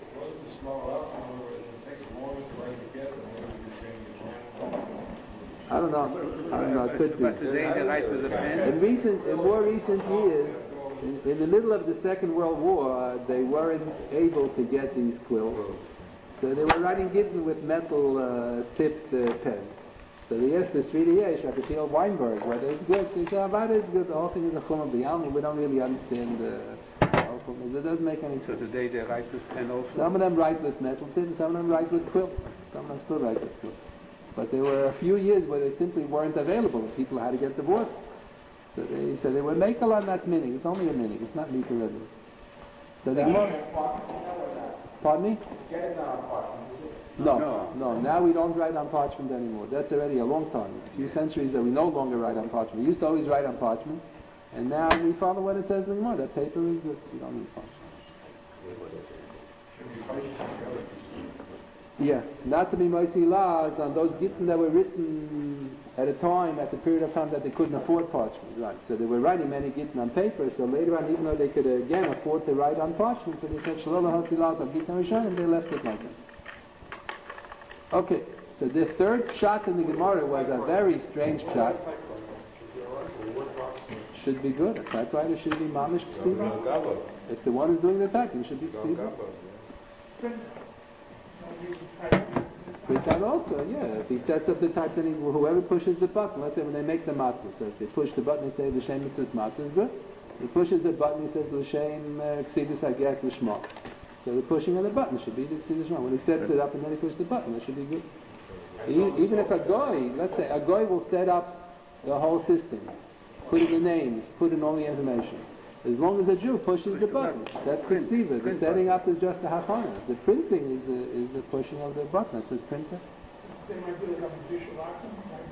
Speaker 3: I don't know. It could be.
Speaker 1: But today they write with a pen.
Speaker 3: In more recent years, in the middle of the Second World War, they weren't able to get these quills. So they were writing Gittin with metal tipped pens. So they asked the Sri Yesh, Rabbi Weinberg, whether it's good. So he said, Avada is good. The whole thing is a Chum of the Yalmi. We don't really understand it doesn't make any sense.
Speaker 1: So today they write with pen also?
Speaker 3: Some of them write with metal tips, some of them write with quills. Some of them still write with quills. But there were a few years where they simply weren't available. People had to get the work. So they said they would make a lot, not minig. It's only a minig. It's not meter ready. So they pardon me? No. Now we don't write on parchment anymore. That's already a long time. A few centuries that we no longer write on parchment. We used to always write on parchment. And now we follow what it says in the Gemara. That paper is good. You don't need parchment. Yeah, not to be Moitzi laws on those gittin that were written at a time, at the period of time that they couldn't afford parchment, right? So they were writing many gittin on paper, so later on, even though they could again afford to write on parchment, so they said, Shalom Hatzilat al Gittin Rishon, and they left it like that. Okay, so the third shot in the Gemara was a very strange shot. Should be good. A typewriter should be mamish ksiva. If the one who's doing the typing should be ksiva. Print out also, yeah. If he sets up the type, then whoever pushes the button, let's say when they make the matzah, so if they push the button, they say l'shem mitzvahs matzah is good. He pushes the button, he says l'shem ksivas haget l'shma. So the pushing of the button should be the ksivas l'shma. When he sets it up and then he pushes the button, that should be good. Even if a goy, let's say a goy will set up the whole system, put in the names, put in all the information. As long as a Jew pushes the button, that's the ksiva. The setting up is just the hachana. The printing is the pushing of the button. It says printer.
Speaker 8: They might be like a visual action,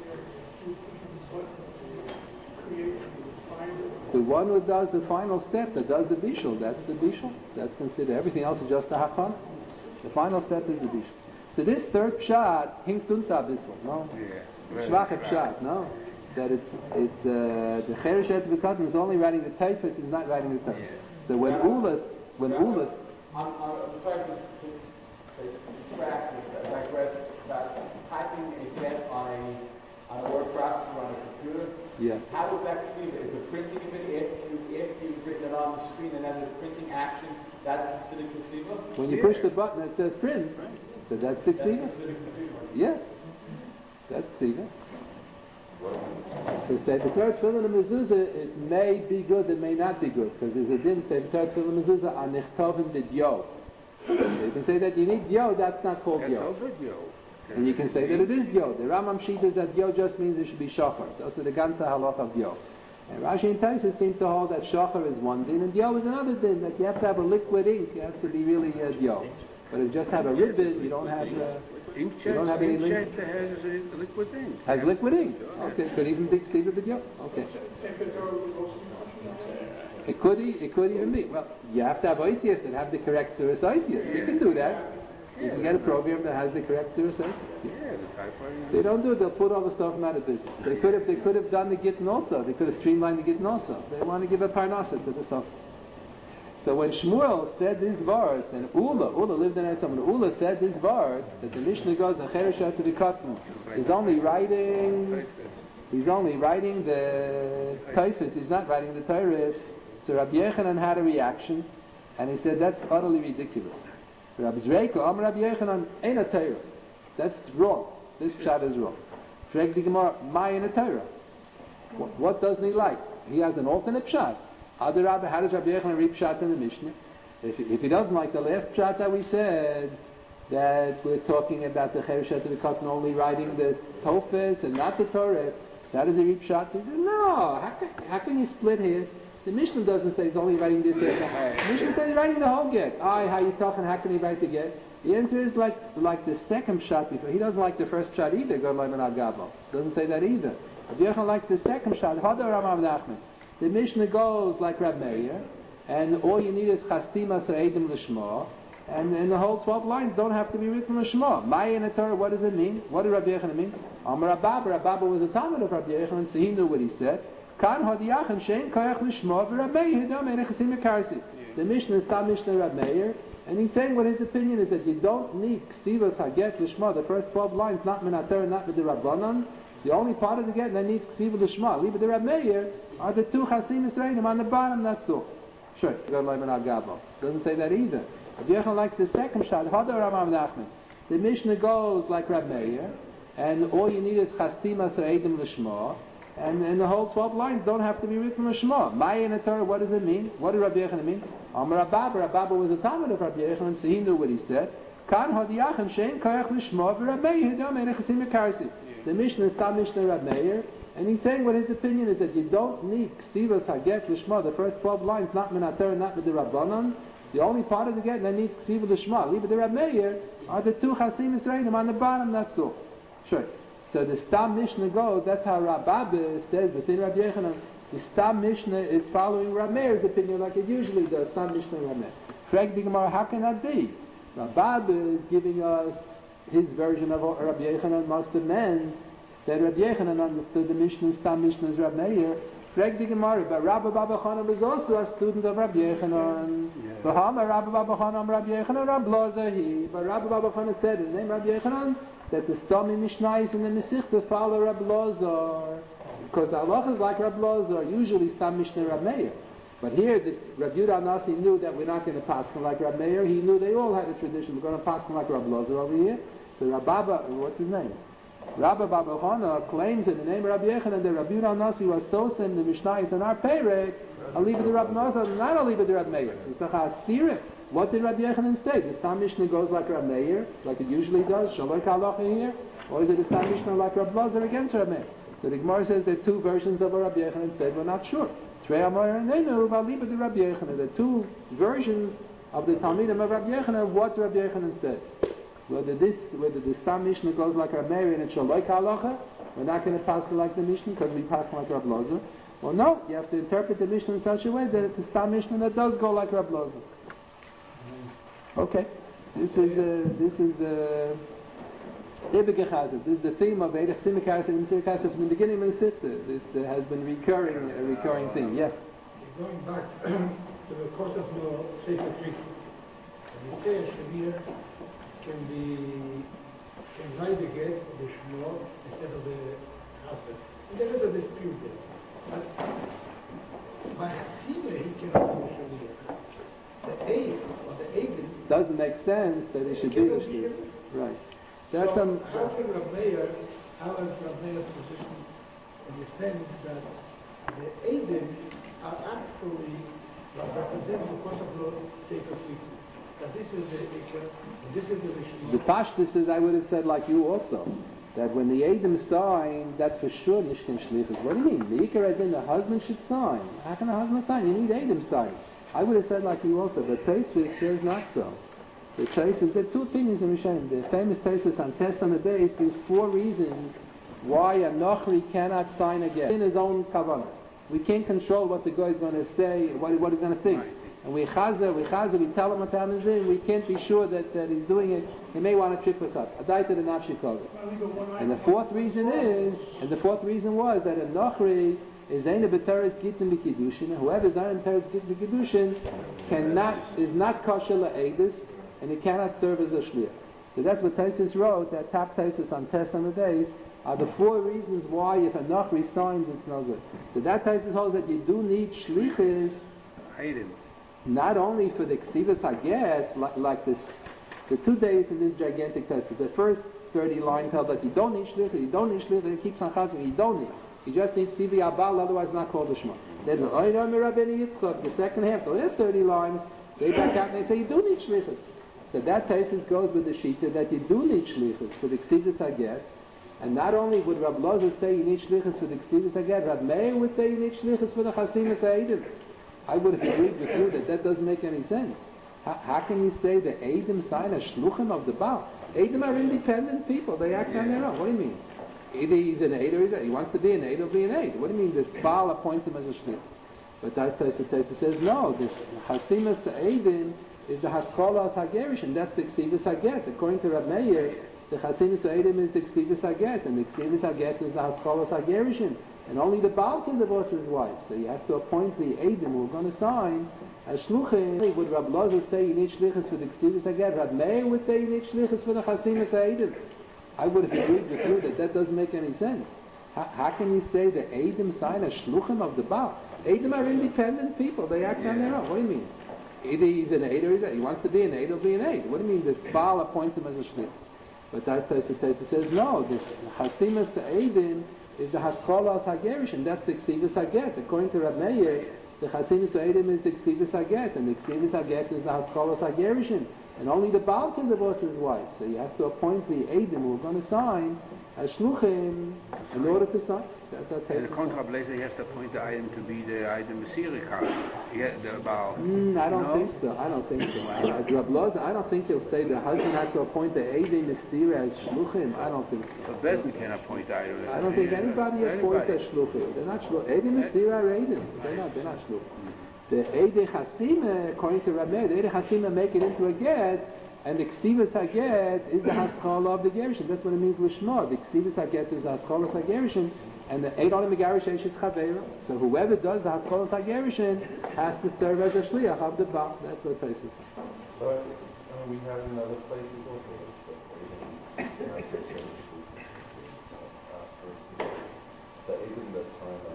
Speaker 3: the one who does the final step, that does the bishul, that's the bishul. That's considered. Everything else is just the hachana. The final step is the bishul. So this third pshat hinkt unta bissel, no? Schwache pshat, no? That it's the chereshet v'katan is only writing the typhus, he's not writing the typhus. So when Ulas,
Speaker 6: I'm sorry to digress, but typing a text on a word processor on a computer, how is that conceived? Is the printing of it after you've written it on the screen and then the printing action, that's considered ksiva?
Speaker 3: When you push the button that says print, so that's the ksiva? Yeah, that's ksiva. So say the Torah Tefillin and Mezuzah, it may be good, it may not be good, because there's a din say the Torah Tefillin and Mezuzah are nechtovim b'dio. You can say that you need dio, that's not called dio. And you can say that it is dio. The Rambam Shita is that dio just means it should be shachar. So the ganze halach of dio. And Rashi and Taisus seem to hold that shachar is one din and dio is another din. That you have to have a liquid ink, it has to be really dio. But if you just have a ribbon, you don't have you don't have any link.
Speaker 1: Has liquid ink.
Speaker 3: Has liquid ink. Okay, could even be ksiva b'dio. Okay. It could even be. Well, you have to have oisius that have the correct surah oisius. You can do that. You can get a program that has the correct surah oisius. They don't do it. They'll put all the stuff out of business. They could have done the gittin also. They could have streamlined the gittin also. They want to give a parnasa to the stuff. So when Shmuel said this verse, and Ula lived in Eretz, when Ula said this verse, that the Mishnah goes, Chereshet to the cotton, he's only writing the typhus, he's not writing the Torah. So Rabbi Yechanan had a reaction, and he said, that's utterly ridiculous. Rabbi Zreika, Rabbi Yechanan, ain't a Torah. That's wrong. This pshat is wrong. Shrek the Gemara, my in a Torah. What doesn't he like? He has an alternate pshat. How does Rabbi Yechanan read pshat in the Mishnah? If he doesn't like the last pshat that we said, that we're talking about the Chereshet of the Cotton only writing the Tofes and not the Torah, so how does he read pshat? He said, no, how can you split hairs? The Mishnah doesn't say he's only writing this get. The Mishnah says he's writing the whole get. How you talking? How can he write the get? The answer is like the second pshat before. He doesn't like the first pshat either. Doesn't say that either. Rabbi Yechanan likes the second pshat. Hadar Rambam Nachman. The Mishnah goes like Rab Meir, and all you need is chasima se'edim l'shma, and the whole 12 lines don't have to be written l'shma. Maya in the Torah, what does it mean? What did Rabbi Yechanan mean? Amar Rabba was a Talmud of Rabbi Yechanan, so he knew what he said. Kan hadiyachan shein koyach l'shma v'Rab Meir hidam ein chasim mekarsi. The Mishnah is Tam Mishnah Rab Meir, and he's saying what his opinion is that you don't need ksivas haget l'shma, the first 12 lines, not min ha-Torah, not with the Rabbanan. The only part of the get that needs ksiva l'shma, leave it the Rab Meir, are the two chasim Yisraelim on the bottom, that's all. Sure, doesn't say that either. Rabbi Yechanan likes the second shot, Hadar Rambam Nachman. The Mishnah goes like Rab Meir, and all you need is chasim Yisraelim l'shma, and the whole 12 lines don't have to be written l'shma. Maya in the Torah, what does it mean? What did Rabbi Yechanan mean? Amar Rabba was a Talmud of Rabbi Yechanan, so he knew what he said. Kan hadiyachan shein koyach l'shma v'Rab Meir hidam ein chasim mekarsi. The Mishnah is Tam Mishnah Rab Meir, and he's saying what his opinion is that you don't need ksivas haget l'shma, the first 12 lines, not min ha-Torah, not with the Rabbanan. The only part of the get that needs ksiva l'shma, leave it the Rab Meir, are the two chasim Yisraelim on the bottom, that's all. Sure. So the Stam Mishnah goes, that's how Rabba says within Rabbi Yechanan, the Stam Mishnah is following Rab Meir's opinion like it usually does, Stam Mishnah Rab Meir. Frag the Gemara, how can that be? Rabba is giving us his version of what Rabbi Yechanan must have meant that Rabbi Yechanan understood the Mishnah, Stam Mishnah as Rabbi Meir. Frag the Gemara, but Rabbi Baba Chanan was also a student of Rabbi Yechanan. Bahama Rabbi Baba Chanan, Rabbi Yechanan, Rabbi Lozer he. But Rabbi Baba Chanan said in the name Rabbi Yechanan that the Stami Mishnayos in the Masechta follow Rabbi Lozer. Because the halacha is like Rabbi Lozer, usually Stam Mishnah Rabbi Meir. But here, Rabbi Yehuda Nasi knew that we're not going to pass him like Rabbi Meir. He knew they all had a tradition. We're going to pass him like Rabbi Lozer over here. So Rabbi Baba, what's his name? Rabbi Baba Chana claims in the name of Rabbi Yechanan that Rabbi Yehuda Nasi was so sim the Mishnayos in our Perek. I'll leave it to Rabbi Lozer, not I'll leave it to Rabbi Meir. So it's the Chastirah. What did Rabbi Yechanan say? The Stam Mishnah goes like Rabbi Meir, like it usually does. Shaloi Halacha here, or is it a Stam Mishnah like Rabbi Lozer against Rabbi Meir? So the Gemara says there are two versions of what Rabbi Yechanan said. We're not sure. Trei Amar and Nenu, I'll leave it to Rabbi Yechanan. There are two versions of the Talmidim of Rabbi Yechanan of what Rabbi Yechanan said. Whether the Stam Mishnah goes like Rabbi Meir and it's Shaloi Halacha, we're not going to pass it like the Mishnah because we pass like Rabbi Lozer. Well, no, you have to interpret the Mishnah in such a way that it's a Stam Mishnah that does go like Rabbi Lozer. Okay, this is Ibn This is the theme of Eirech Simikaris and Simikaris from the beginning of the Sitta. This has been a recurring thing. Yeah.
Speaker 8: Going back to the course of your Sefer Treatment, you say a Shavir can write the get the Shmuel instead of the husband. And there is a dispute there. But by Chatzimah he cannot do Shavir. The Eid or the Eidin
Speaker 3: doesn't make sense that it should be the Shavir. Right. That's
Speaker 8: so how can Rabbi Meir, how is Rabbi Meir's position in the sense that the Eidin are actually representing the course of the Sefer Treatment? That this is the Ikar, and this is the Rishma.
Speaker 3: The Pashtus is, I would have said like you also, that when the Eidim sign, that's for sure Nishkin Shlichus. What do you mean? The Ikar Eidim, the husband should sign. How can a husband sign? You need Eidim sign. I would have said like you also, but Tosfos says not so. The Tosfos, there are two opinions in Rishonim. The famous Tosfos on Test on the base gives 4 reasons why a Nochri cannot sign again in his own kavanah. We can't control what the guy is going to say, what he's going to think. Right. And we tell him what time is in, we can't be sure that he's doing it. He may want to trip us up. Adaita the Nafshikov. And the fourth reason was that a Nochri is Zaina B'Teres Gittin B'Kiddushin. Whoever is Zaina B'Teres Gittin B'Kiddushin is not kosher la'edus, and it cannot serve as a shliach. So that's what Tosfos wrote, that top Tosfos on Test on the days, are the 4 reasons why if a Nochri signs, it's no good. So that Tosfos holds that you do need shlichus, not only for the Ksivas Haget, like this, the 2 days in this gigantic Tosfos. The first 30 lines held that you don't need shlichus, it keeps on chazing, you don't need. You just need Sivi Abal, otherwise not called the Shema. Then the second half, the last 30 lines, they back out and they say you do need shlichus. So that Tosfos goes with the Shita that you do need shlichus for the Ksivas Haget. And not only would Rabbi Lozer say you need shlichus for the Ksivas Haget, Rabbi Meir would say you need shlichus for the Chasimas Ha'edim. I would have agreed with you that doesn't make any sense. How can you say the Eidim sign as shluchim of the Baal? Eidim are independent people. They act on their own. What do you mean? Either he's an Eid or he wants to be an Eid or be an Eid. What do you mean the Baal appoints him as a shlich? But that Tosfos says no. This Chasimas Eidim is the Haskolas Hagerishin. That's the Ksivas Haget. According to Rabbi Meir, the Chasimas Eidim is the Ksivas Haget, and the Ksivas Haget is the Haskolas Hagerishin. And only the Baal can divorce his wife. So he has to appoint the Eidim who are going to sign as shluchim. Would Rabbi Lozer say you need shlichus for the Ksivas Haget? Rabbi Meir would say you need shlichus for the Chasimas Eidim. I would have agreed with you that doesn't make any sense. How can you say the Eidim sign as shluchim of the Baal? Eidim are independent people. They act on their own. What do you mean? Either he's an Eid or he wants to be an Eid or be an Eid. What do you mean the Baal appoints him as a shlich? But that Tosfos says no. This Chasimas Eidim is the Hascholas Hagerishin. That's the Ksivas Haget. According to Rabbi Meir, the Chasimas Eidim is the Ksivas Haget, and the Ksivas Haget is the Hascholas Hagerishin. And only the Baal can divorce his wife. So he has to appoint the Eidim who are going to sign as shluchim in order to sign.
Speaker 1: And the contrablazer, he has to appoint the item to be the item Mesirikah. The Baal.
Speaker 3: I don't think so. I don't think he'll say the husband has to appoint the Eidim Mesirah as shluchim. I don't think so.
Speaker 1: But Bezdin can appoint the item.
Speaker 3: I don't think anybody appoints as shluchim. They're not shluchim. Eidim Mesirah are Eidim. They're not shluchim. The Eidei Chasima, according to Rabbi Meir, the Eidei Chasima make it into a get And the Ksivas Haget is the Haskalah of the Gerushin. That's what it means Lishma. The Ksivas Haget is the Haskalah of Gerushin, and the Eid on the Megarish is Chavera. So whoever does the Haskalah of Gerushin has to serve as a Shliach of the Baal. That's what Taisus says.
Speaker 4: But we have in other places also. The Edom that's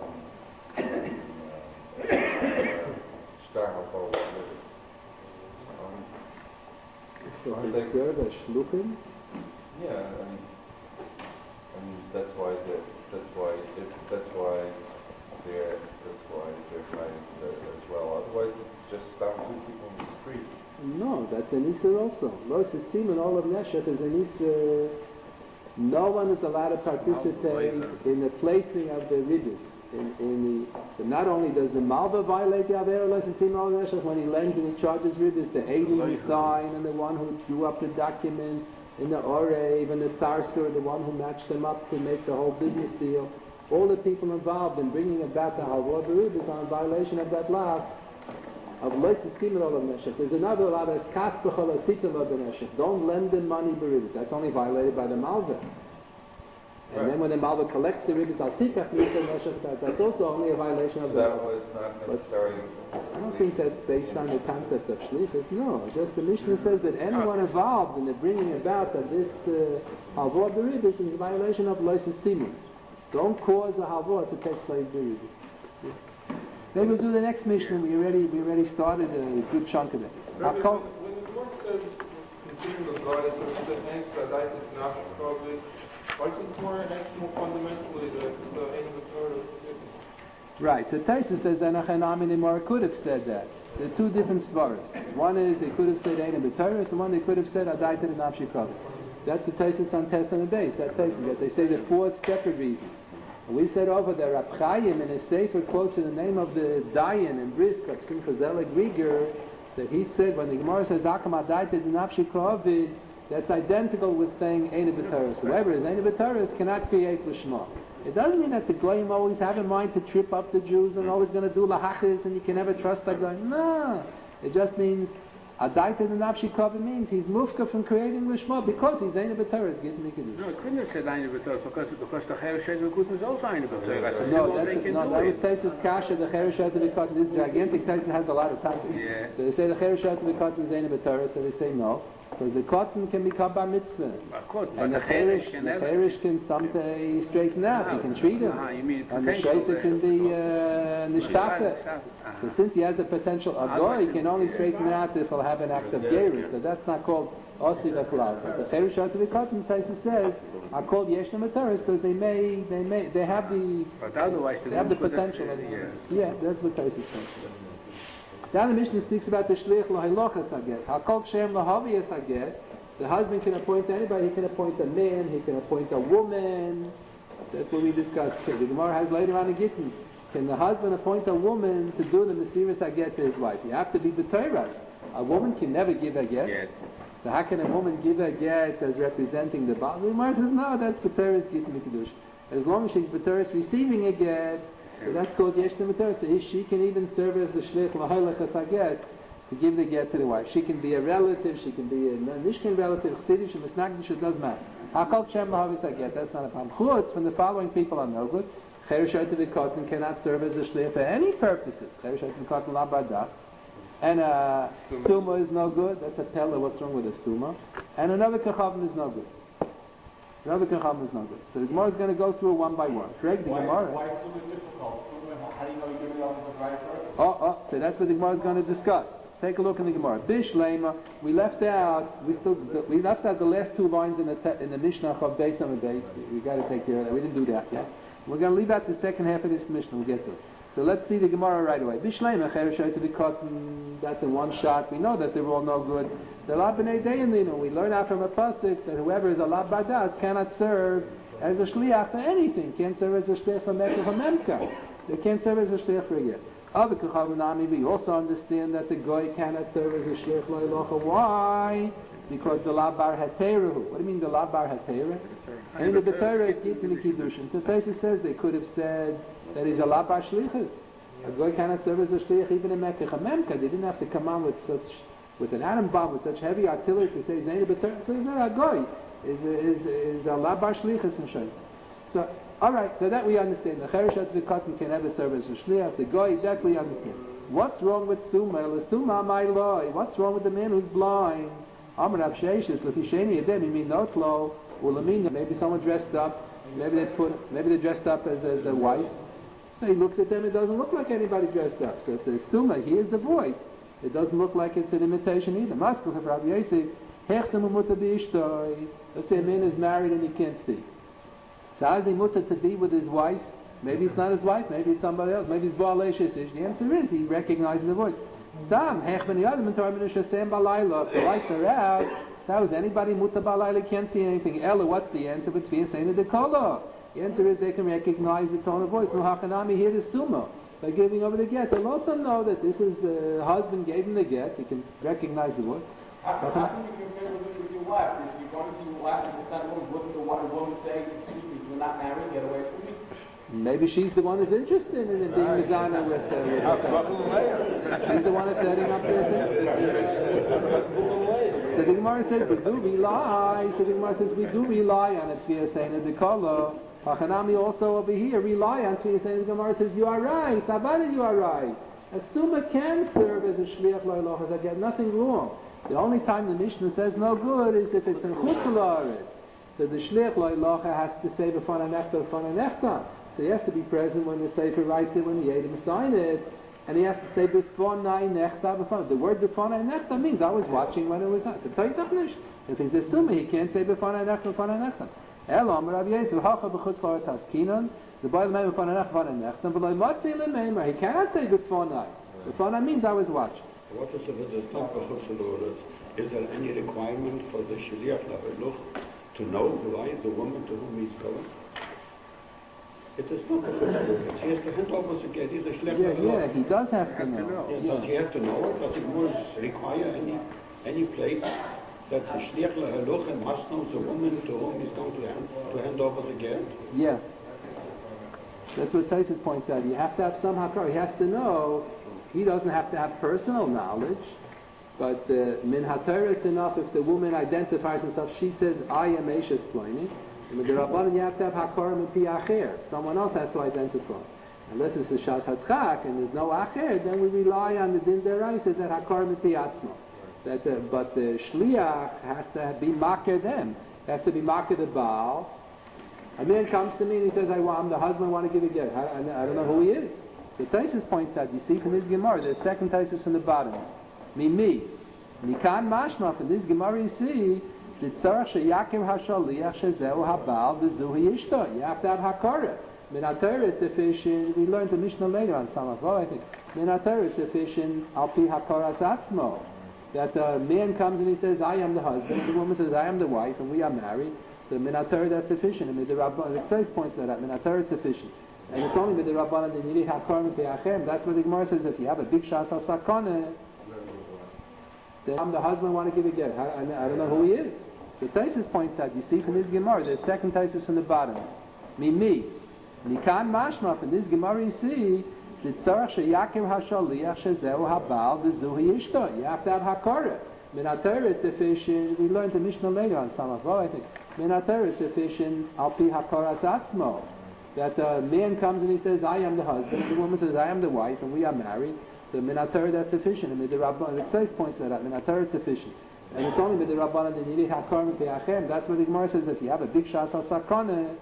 Speaker 3: So I serve as Shluchim?
Speaker 4: Yeah, and that's why they're trying to as well. Otherwise, it's just stop two people in the street.
Speaker 3: No, that's an Isser also. Los Siman, all of Neshech is an Isser. No one is allowed to participate in the placing of the ribbis. So not only does the Malva violate the Avera Los Siman, all of Neshech, when he lends and he charges ribbis, the alien sign and the one who drew up the document, and the Orev and the Sarsur, the one who matched them up to make the whole business deal. All the people involved in bringing about the Halvor Berubis are in violation of that law of Lois Siman Olav Neshech. There's another law that's Kaspachol Asitim Olav Neshech. Don't lend them money Berubis. That's only violated by the Malva. And then when the Malva collects the Berubis, Al Tikach Neshech, that's also only a violation of the
Speaker 4: That
Speaker 3: Malva.
Speaker 4: was not necessary.
Speaker 3: I don't think that's based on the concept of Shlichus. No, just the Mishnah says that anyone involved in the bringing about of this Halvor Berubis is a violation of Lois Siman. Don't cause a halvor to take place Berubis. Then we'll do the next Mishnah. We already started a good chunk of it.
Speaker 4: When the Lord says, continue the God, so he said, thanks for that, it's not probably, why is it more fundamentally the end of the Torah?
Speaker 3: Right, so Taisa says, Anachanami Nemar could have said that. There are two different svaras. One is they could have said Ein B'Torah, and one they could have said Adai to the Nafshi Kavit. That's the Taisus on Tess on the base. That Taisus, that they say the fourth separate reason. And we said over there, Rab Chaim in his Sefer quotes in the name of the Dayan and Brisk, Rab Simcha Zelig Rieger, that he said when the Gemara says Akam Adai to the Nafshi Kavit, that's identical with saying Ein B'Torah. Whoever is Ein B'Torah cannot create Lishma. It doesn't mean that the Goyim always have in mind to trip up the Jews and always going to do lahachis and you can never trust that guy. No. It just means Adaita the Nafshi Kavit means he's mufka from creating Lishma because he's Ein B'Torah is getting Mikdash.
Speaker 1: No, it couldn't have said Ein B'Torah because the Chereshet V'Kut was also Ein B'Torah.
Speaker 3: No, that was Taisus Kasha, the Chereshet V'Kut. This gigantic Taisus has a lot of time.
Speaker 1: Yeah.
Speaker 3: So they say the Chereshet V'Kut is Ein B'Torah, so they say no. Because the cotton can become bar mitzvah. And the cherish can someday straighten out. He can treat him. And the shreita can be nishtaka. So since he has a potential agoy, he can only straighten out if he'll have an act of gerus. So that's not called osi v'chlav. But the cherish out of the cotton, Taisa says, are called yeshna materis because they have the potential. Yeah, that's what Taisa says. Now the Mishnah speaks about the shliach l'hailochas haget. Hakol shem l'haviyas haget. The husband can appoint anybody. He can appoint a man. He can appoint a woman. That's what we discussed. The Gemara has later on a gittin. Can the husband appoint a woman to do the mesiras haget to his wife? You have to be b'toras. A woman can never give a get. So how can a woman give a get as representing the Baal? The Gemara says no. That's b'toras gittin mikdash. As long as she's b'toras receiving a get. So that's called Yeshna Mater. So she can even serve as the Shlich L'Hailachas HaGet to give the get to the wife. She can be a relative, she can be a Mishkan relative, Chassidish, Misnagdish, it doesn't matter. Hakol Shem L'Havis HaGet, that's not a problem. Chutz, from the following people are no good. Chereshet V'Kotten cannot serve as a Shlich for any purposes. Chereshet V'Kotten La Bardas. And a Suma is no good. That's a Pella, what's wrong with a Suma. And another Kachavim is no good. Another Kacham is not good. So the Gemara is going to go through one by one. Correct the Gemara?
Speaker 6: Why is Suma difficult? How do you know you're giving on the right person?
Speaker 3: So that's what the Gemara is going to discuss. Take a look in the Gemara. Bish Lema, we left out the last two lines in the Mishnah of Beis and Beis. We got to take care of that. We didn't do that yet. We're going to leave out the second half of this Mishnah. We'll get to it. So let's see the Gemara right away. Bish Lema, Chereshet V'Kotten, that's in one shot. We know that they're all no good. The La B'nei Deyanlinu, we learn out from a pasuk that whoever is a La Badas cannot serve as a shliach for anything. Can't serve as a shliach for Mekah for Memka. They can't serve as a shliach for a get. Other Kachavunami, we also understand that the Goy cannot serve as a shliach lo'ilocha. Why? Because the La Bar Hateirahu. What do you mean the La Bar Hateirah? And the B'Torah is Git in the Kiddushin. So Taisa says they could have said that he's a La Bar Shlichus. A Goy cannot serve as a shliach even in Mekah. A Memka, they didn't have to come on with with an atom bomb with such heavy artillery to say Zainab a goy is a labar shlichus and shay. So, all right, so that we understand. The cheresh at the cotton can never serve as a shliach. The goy, that we understand. What's wrong with suma? Suma my loy. What's wrong with the man who's blind? Amar Rav Sheishis l'fisheni adem mean not lo ulamina. Maybe someone dressed up. Maybe they dressed up as a wife. So he looks at them. It doesn't look like anybody dressed up. So if the suma hears the voice, it doesn't look like it's an imitation either. Maskul of Rav Yosef. Let's say a man is married and he can't see. So how's he mutter to be with his wife? Maybe it's not his wife, maybe it's somebody else, maybe it's Baal Eshes. The answer is he recognizes the voice. If the lights are out, so how is anybody mutter balayla can't see anything? Ella, what's the answer? But the answer is they can recognize the tone of voice. No hakanami here is summa. By giving over the get. They'll also know that this is the husband gave him the get. He can recognize the voice.
Speaker 6: How can you compare with your wife? If you wanted to your wife and it's not a woman, wouldn't the woman say, excuse me, you're not married, get away from me?
Speaker 3: Maybe she's the one who's interested in being Mizana with she's the one that's setting up their thing. So the Gemara says, we do rely. So the Gemara says, we do rely on it. Tviyah saying the Dekala. Hachanami also over here rely on Tviyah saying the Gemara says, you are right. Tabana, you are right. A summa can serve as a shliach lo'ilachas. I get nothing wrong. The only time the Mishnah says no good is if it's in chutz la'aretz. So the shliach lo'ilacha has to say b'fan ha'nechta, b'fan ha'nechta. So he has to be present when the Sefer writes it, when the Yedim sign it, and he has to say b'fan ha'nechta, b'fan. The word b'fan ha'nechta means I was watching when it was on. So if he's assuming he can't say b'fan ha'nechta, b'fan ha'nechta. Elam Rav Yosef hacha b'chutz la'aretz haskinan. The boy l'meim b'fan ha'nechta, b'fan ha'nechta. But l'matzi l'meim, he cannot say b'fan ha'nechta. B'fan means I was watching.
Speaker 2: What is it? Is there any requirement for the Shliach Laveluch to know why the woman to whom he's going? It is not a Chutzluch. She has to hand over the get. He's a Shliach Laveluch.
Speaker 3: Yeah, he does have to know.
Speaker 2: Does he have to know it? Does it require any place that the Shliach Laveluch must know the woman to whom he's going to hand over the get?
Speaker 3: Yeah. That's what Taisus points out. You have to have some hakar. He has to know. He doesn't have to have personal knowledge, but min haTorah it's enough if the woman identifies herself. She says, "I am Eishes Ploni." And with the Rabbanan, you have to have hakar mipi acher. Someone else has to identify. Unless it's the Shas Hatchak and there's no acher, then we rely on the din deraisa that hakar mipi atzmo. But the shliach has to be makir them. Has to be makir the Baal. A man comes to me and he says, I'm the husband. I want to give a get. I don't know who he is. So Taisus points out, you see from this Gemara, there's second Taisus from the bottom. Mikan mashma, from this Gemara you see, the tzarach sheyakim hashaliach shezehu habal v'zuhi ishto. You have to have hakara. Min haTorah is sufficient. We learned the Mishnah later on Samachol, I think. Min haTorah is sufficient al pi hakaras atzmo. That the man comes and he says, I am the husband. The woman says, I am the wife, and we are married. So min haTorah that's sufficient. And the Taisus points that out. Min haTorah is sufficient. And it's only with the Rabbanan that you need hakar mi'achem. That's what the Gemara says. If you have a big shas al sakana, then the husband want to give a get. I don't know who he is. So Taisus points out. You see from this Gemara, there's second Taisus from the bottom. Mikan mashma. From this Gemara you see the tzarach sheyakim hashaliach shezehu habal v'zuhi ishto. You have to have hakara. Min haTorah it's sufficient. We learned the Mishnah later on Samachol, I think. Min haTorah is sufficient al pi hakaras atzmo. That the man comes and he says, I am the husband. The woman says, I am the wife, and we are married. So min haTorah that's sufficient. And the Rabbanan, the Tzais points that out. Min haTorah is sufficient. And it's only with the Rabbanan that you need hakar mi'achem. That's what the Gemara says. If you have a big shas al sakana,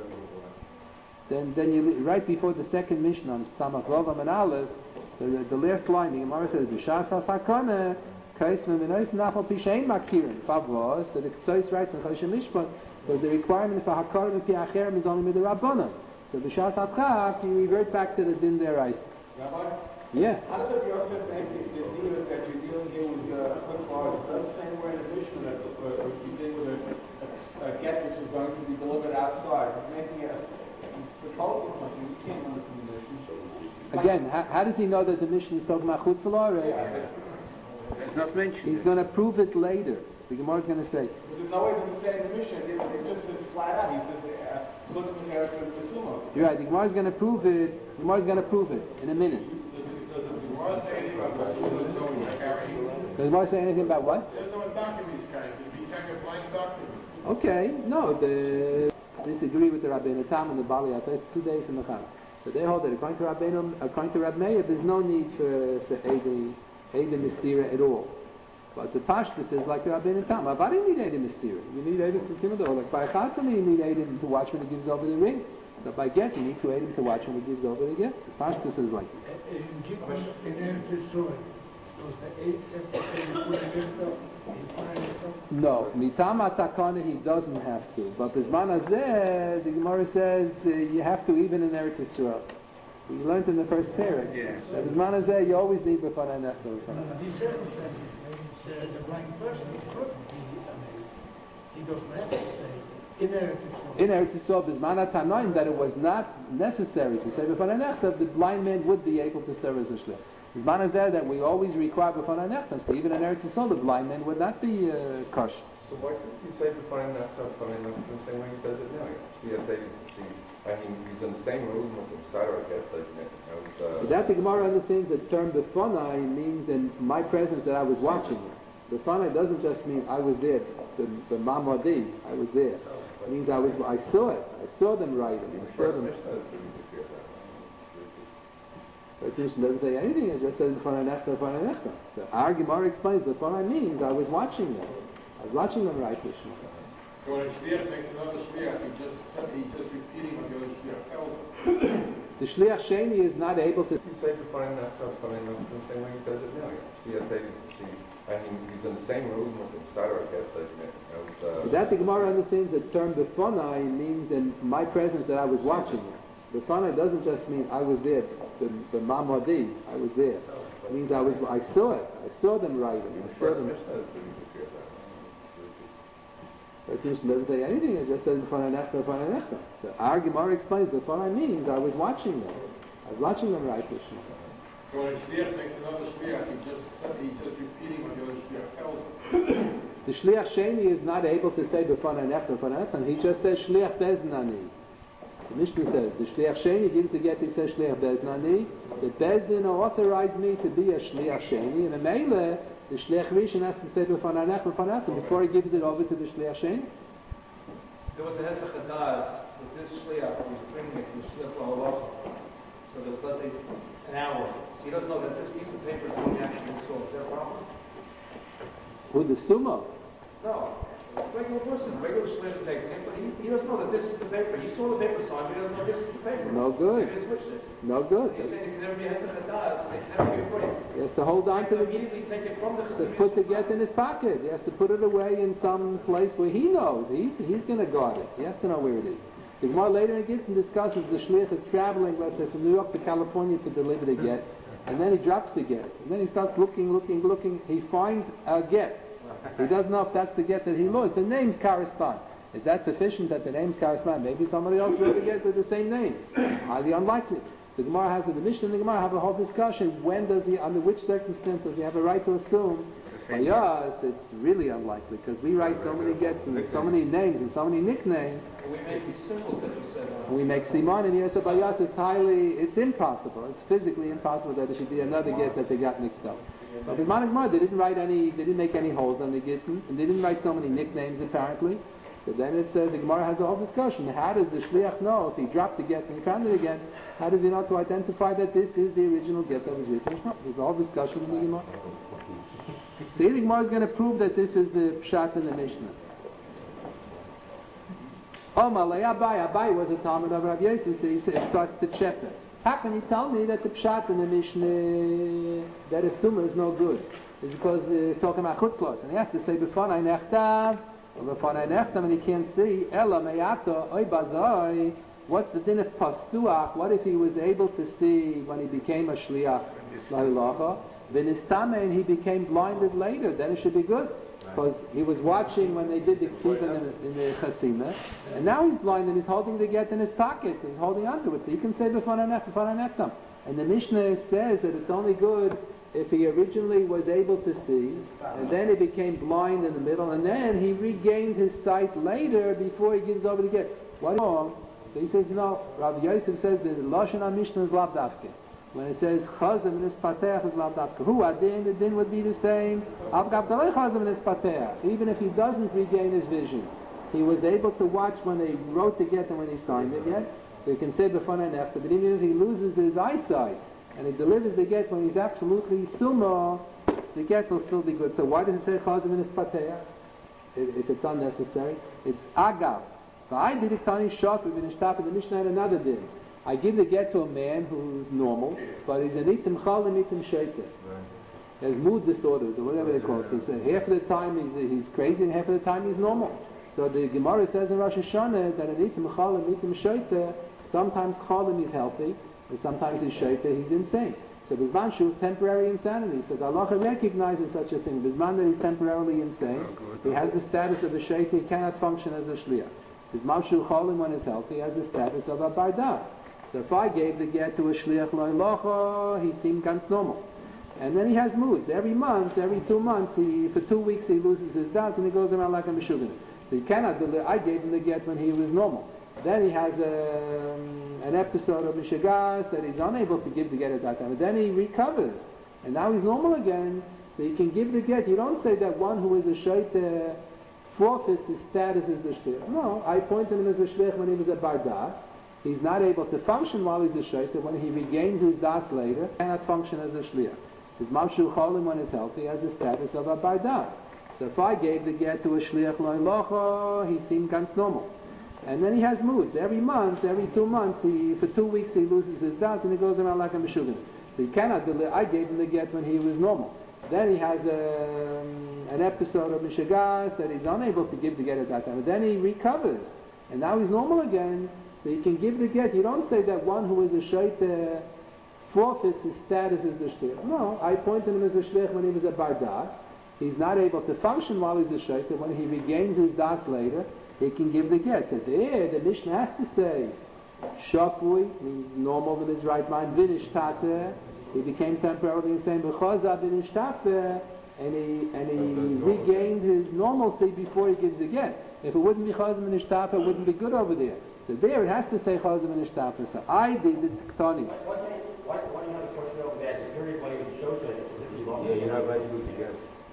Speaker 3: then you right before the second Mishnah on Samach Vavam and Aleph. So the last line, the Gemara says, b'shas al sakana, kaisma minois nafal pishein makirin favos. So the Tzais writes in Choshen Mishpat, because the requirement for hakar mi'achem is only with the Rabbanan. So b'shas hatchak, you revert back to the din deraisa.
Speaker 6: Rabbi?
Speaker 3: Yeah.
Speaker 6: How does Yosef make the deal that you're dealing here with Chutzlar? It does the same way in the Mishnah that you did with a get which is going to be delivered outside. Making it, supposing something you can't learn from the Mishnah.
Speaker 3: Again, how does he know that the Mishnah is talking about Chutzlar?
Speaker 1: It's not mentioned.
Speaker 3: He's going to prove it later. The Gemara is going to say.
Speaker 6: There's no way to say in the Mishnah. It just says flat out. He says,
Speaker 3: you're right. The Gemara is going to prove it. The Gemara is going to prove it in a minute.
Speaker 4: Does the Gemara say anything about the student going to carry
Speaker 3: Does the Gemara say anything about what?
Speaker 9: There's no documents, guys. You can't get blind documents.
Speaker 3: Okay, no, disagree with the Rabbeinu Tam and the Bali Ates 2 days in the Chana. So they hold that according to Rab Meir, there's no need for Eidei Mistira at all. But the Pashtus is like the Rabbeinu Tam. Why do you need Eidei Mistira? You need Eidei Mistira, like by Chasana you need Eidei to watch when he gives over the ring. So by get you need to Eidei to watch when he gives over the get. The Pashtus is like this. No, mitam atakana he doesn't have to. But bisman hazeh, the Gemara says you have to even in Eretz Yisrael. We learned in the first parak.
Speaker 1: Yes.
Speaker 3: So bisman hazeh you always need b'fanei nechta.
Speaker 8: The blind person could be amazed. He doesn't have to say in Eretz Yisrael.
Speaker 3: In Eretz Yisrael, bisman atanoim that it was not necessary to say b'fanei nechta, the blind man would be able to serve as a shliach. Bisman hazeh that we always require b'fanei nechta, so even in Eretz Yisrael, the blind man would not be kosher.
Speaker 4: So why couldn't you say b'fanei nechta the same way he does it now? He's in the same room with the Sarah, I guess.
Speaker 3: That the Gemara understands that the term b'fanai means in my presence that I was watching it. B'fanai doesn't just mean I was there. The mamadi, I was there. It means I saw it. I saw them writing. I saw them. But Mishnah doesn't say anything. It just says b'fanai nechta. So our Gemara explains b'fanai means I was watching them. I was watching them write Mishnah.
Speaker 9: So when a shliach makes another shliach, he's just repeating what the other shliach tells him.
Speaker 3: The shliach sheni is not able to.
Speaker 4: You say b'fanei nechta the same way he does it now. He's in the same room with the Sarah, I guess.
Speaker 3: That the Gemara understands that the term b'fanai means in my presence that I was watching it. B'fanai doesn't just mean I was there. The mamadi, I was there. It means I saw it. I saw them writing. I saw them. But Mishnah doesn't say anything, it just says b'fanei nechta. So our Gemara explains b'fanai means I was watching them. I was watching them write Mishnah.
Speaker 9: So when a shliach makes another shliach, he's just repeating what the other shliach tells him.
Speaker 3: The shliach sheni is not able to say b'fanei nechta, he just says shliach beznani. The Mishnah says the shliach sheni gives the get, he says shliach beznani. The bezdin authorized me to be a shliach sheni, and a meile, the shliach rishon has to say b'fanei nechta before he gives it over to the shliach sheni.
Speaker 6: There was a hesach hadas with this shliach who was bringing it from shliach lahalacha. So there was, let's say, an hour. So he doesn't know that this piece of paper is when he actually saw. Is that a problem?
Speaker 3: Who, the sumo?
Speaker 6: No. Regular person, regular shliach is taking it, but he doesn't know that this is the paper. He saw the paper sign, but he doesn't know this is the paper.
Speaker 3: No good.
Speaker 6: He switched it.
Speaker 3: No good.
Speaker 6: He's saying it can never be a hesach hadas, and it can never be a point.
Speaker 3: He has to hold on to
Speaker 6: Immediately take it from the
Speaker 3: to
Speaker 6: chesed.
Speaker 3: put the get in his pocket. He has to put it away in some place where he knows. He's going to guard it. He has to know where it is. The Gemara later in Gittin discusses the shliach is traveling, let's say, from New York to California to deliver the get, and then he drops the get, and then he starts looking. He finds a get. He doesn't know if that's the get that he lost. The names correspond. Is that sufficient that the names correspond? Maybe somebody else wrote the get with the same names. Highly unlikely. So the Gemara has the Mishnah and the Gemara have a whole discussion. When does he, under which circumstance does he have a right to assume? By us, it's really unlikely because we write so many gets and so many names and so many nicknames.
Speaker 6: And we make these symbols that you said.
Speaker 3: We make Simon and here, so by us it's impossible. It's physically impossible that there should be another get that they got mixed up. But in Gemara, they didn't make any holes on the gittin, and they didn't write so many nicknames apparently. So then it says the Gemara has a whole discussion. How does the shliach know if he dropped the get and he found it again? How does he know to identify that this is the original get that was written? There's a whole discussion in the Gemara. So the Gemara is going to prove that this is the pshat in the Mishnah. Abai was a Talmud of Rav Yosef, so he starts to check it. How can you tell me that the pshat in the Mishnah, that a summa is no good? It's because they're talking about chutzlos. And he has to say, b'fanai nechtav, or b'fanai nechtav, and he can't see, ela meyato, oy bazoi, what's the din of pasuach? What if he was able to see when he became a shliach, lahilacha, v'nistame, and he became blinded later, then it should be good. Because he was watching when they did the ksivin in the chasima, and now he's blind and he's holding the get in his pocket, he's holding onto it, so he can say b'fanai nechtam. And the Mishnah says that it's only good if he originally was able to see, and then he became blind in the middle, and then he regained his sight later before he gives over the get. What is wrong? So he says no. Rabbi Yosef says that the Lashon HaMishnah is lav dafke. When it says chazim and ispatech is lav dafka. Who adin? The din would be the same. Avgav dalei chazim and ispatech. Even if he doesn't regain his vision, he was able to watch when they wrote the get and when he signed it yet. So he can say before and after. But even if he loses his eyesight and he delivers the get when he's absolutely summa, the get will still be good. So why does it say chazim and ispatech? If it's unnecessary, it's agav. I did it tani shot. We've been in the Mishnah and another din. I give the get to a man who's normal, but he's an itim chal and itim sheikah. He has mood disorders or whatever they call it. So half of the time he's crazy and half of the time he's normal. So the Gemara says in Rosh Hashanah that an itim chal and itim sheikah, sometimes chalim he's healthy, and sometimes he's sheikah, he's insane. So Bizman Shu, temporary insanity. So the halacha recognizes such a thing. Bizman that he's temporarily insane, he has the status of a sheikh, he cannot function as a shliach. Bizman Shu chalim when he's healthy, he has the status of a bardas. So if I gave the get to a shliach loilocha, he seemed ganz normal. And then he has moods. Every month, every 2 months, for 2 weeks he loses his das and he goes around like a meshuggah. So he cannot deliver. I gave him the get when he was normal. Then he has an episode of mishagas that he's unable to give the get at that time. But then he recovers. And now he's normal again. So he can give the get. You don't say that one who is a shaita forfeits his status as the shliach. No, I appointed him as a shliach when he was a bardas. He's not able to function while he's a shaita. When he regains his das later, he cannot function as a shliach. His mamshu cholim when he's healthy has the status of a bardas. So if I gave the get to a shliach loilocha, he seemed ganz normal. And then he has moods. Every month, every 2 months, for 2 weeks he loses his das and he goes around like a meshuggah. So he cannot deliver. I gave him the get when he was normal. Then he has an episode of mishagas that he's unable to give the get at that time. But then he recovers. And now he's normal again. So you can give the get. You don't say that one who is a shaita forfeits his status as the shliach. No, I appointed him as a shliach when he was a bardas. He's not able to function while he's a shaita. When he regains his das later, he can give the get. So there, the Mishnah has to say, shafui means normal in his right mind. Vinish tate, he became temporarily insane. B'chaza vinish tate, and he regained his normalcy before he gives the get. If it wouldn't be chazim and ishtafa, it wouldn't be good over there. So there it has to say chazim and ishtafa. So I did the ktani.
Speaker 6: Why do you have a question over that period when he shows it?
Speaker 2: Yeah, you're not ready to get.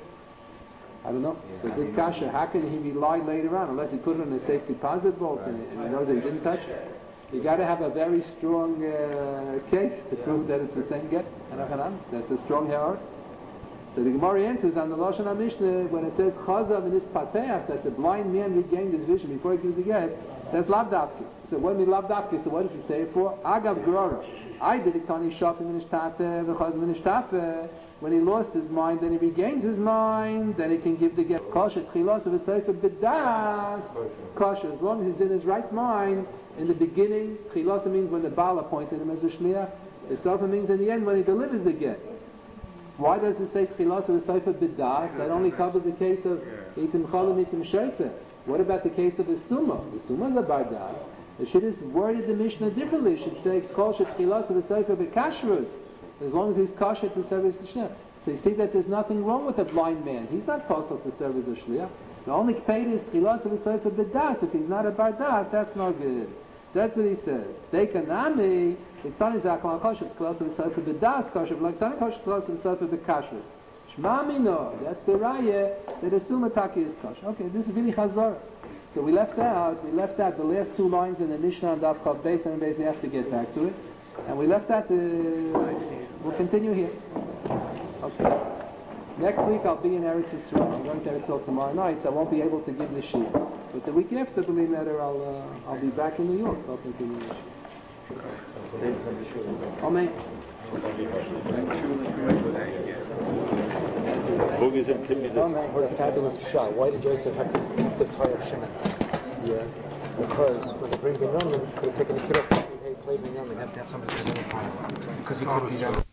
Speaker 3: I don't know. So did kasha, how can he rely later on unless he put it in a safe deposit vault and he knows that he didn't touch it? You got to have a very strong case to prove that it's the same get. That's a strong heart. So the Gemara answers on the Lashon HaMishnah when it says chazav and ispateach, that the blind man regained his vision before he gives the get. That's lav dafki. So what means lav dafki? So what does it say it for? Agav grora. I did it tani shafim and ishtate v'chazav and ishtafe. When he lost his mind, then he regains his mind, then he can give the get. Kasha tchilas of a sefer b'das. Kasha, as long as he's in his right mind. In the beginning, tchilas means when the Baal appointed him as a shliach. The sefer means in the end when he delivers the get. Why does it say tchilas of a sefer b'das? That only covers the case of itim chalim, itim sheitah. What about the case of a summa? The summa is a bardas. It should have worded the Mishnah differently. It should say kasha tchilas of a sefer b'kashrus. As long as he's kosher to serve as the shliach. So you see that there's nothing wrong with a blind man. He's not possible to serve as a shliach. The only paid is tchilas of a sefer b'das. If he's not a bardas, that's no good. That's what he says. Dekanami, iktani zakon kosher tchilas of a sefer b'das kosher, like tani kosher tchilas of a sefer b'kashrus. Shma mino, that's the raya that a sumataki is kosher. Okay, this is really chazor. So we left out the last 2 lines in the Mishnah on Daf Chav Beis and Beis. We have to get back to it. And we left out we'll continue here. Okay. Next week I'll be in Eretz Yisrael. I'm going to Eretz Yisrael tomorrow night, so I won't be able to give the sheet. But the week after, believe me, I'll be back in New York, so I'll continue the sheet. Amen.
Speaker 10: What a fabulous shot. Why did Joseph have to eat the Torah of Shimon? Yeah. Because when they bring Binyamin, could have taken the kid up to say, hey, play Binyamin, have to have somebody to identify him. Because he couldn't be there.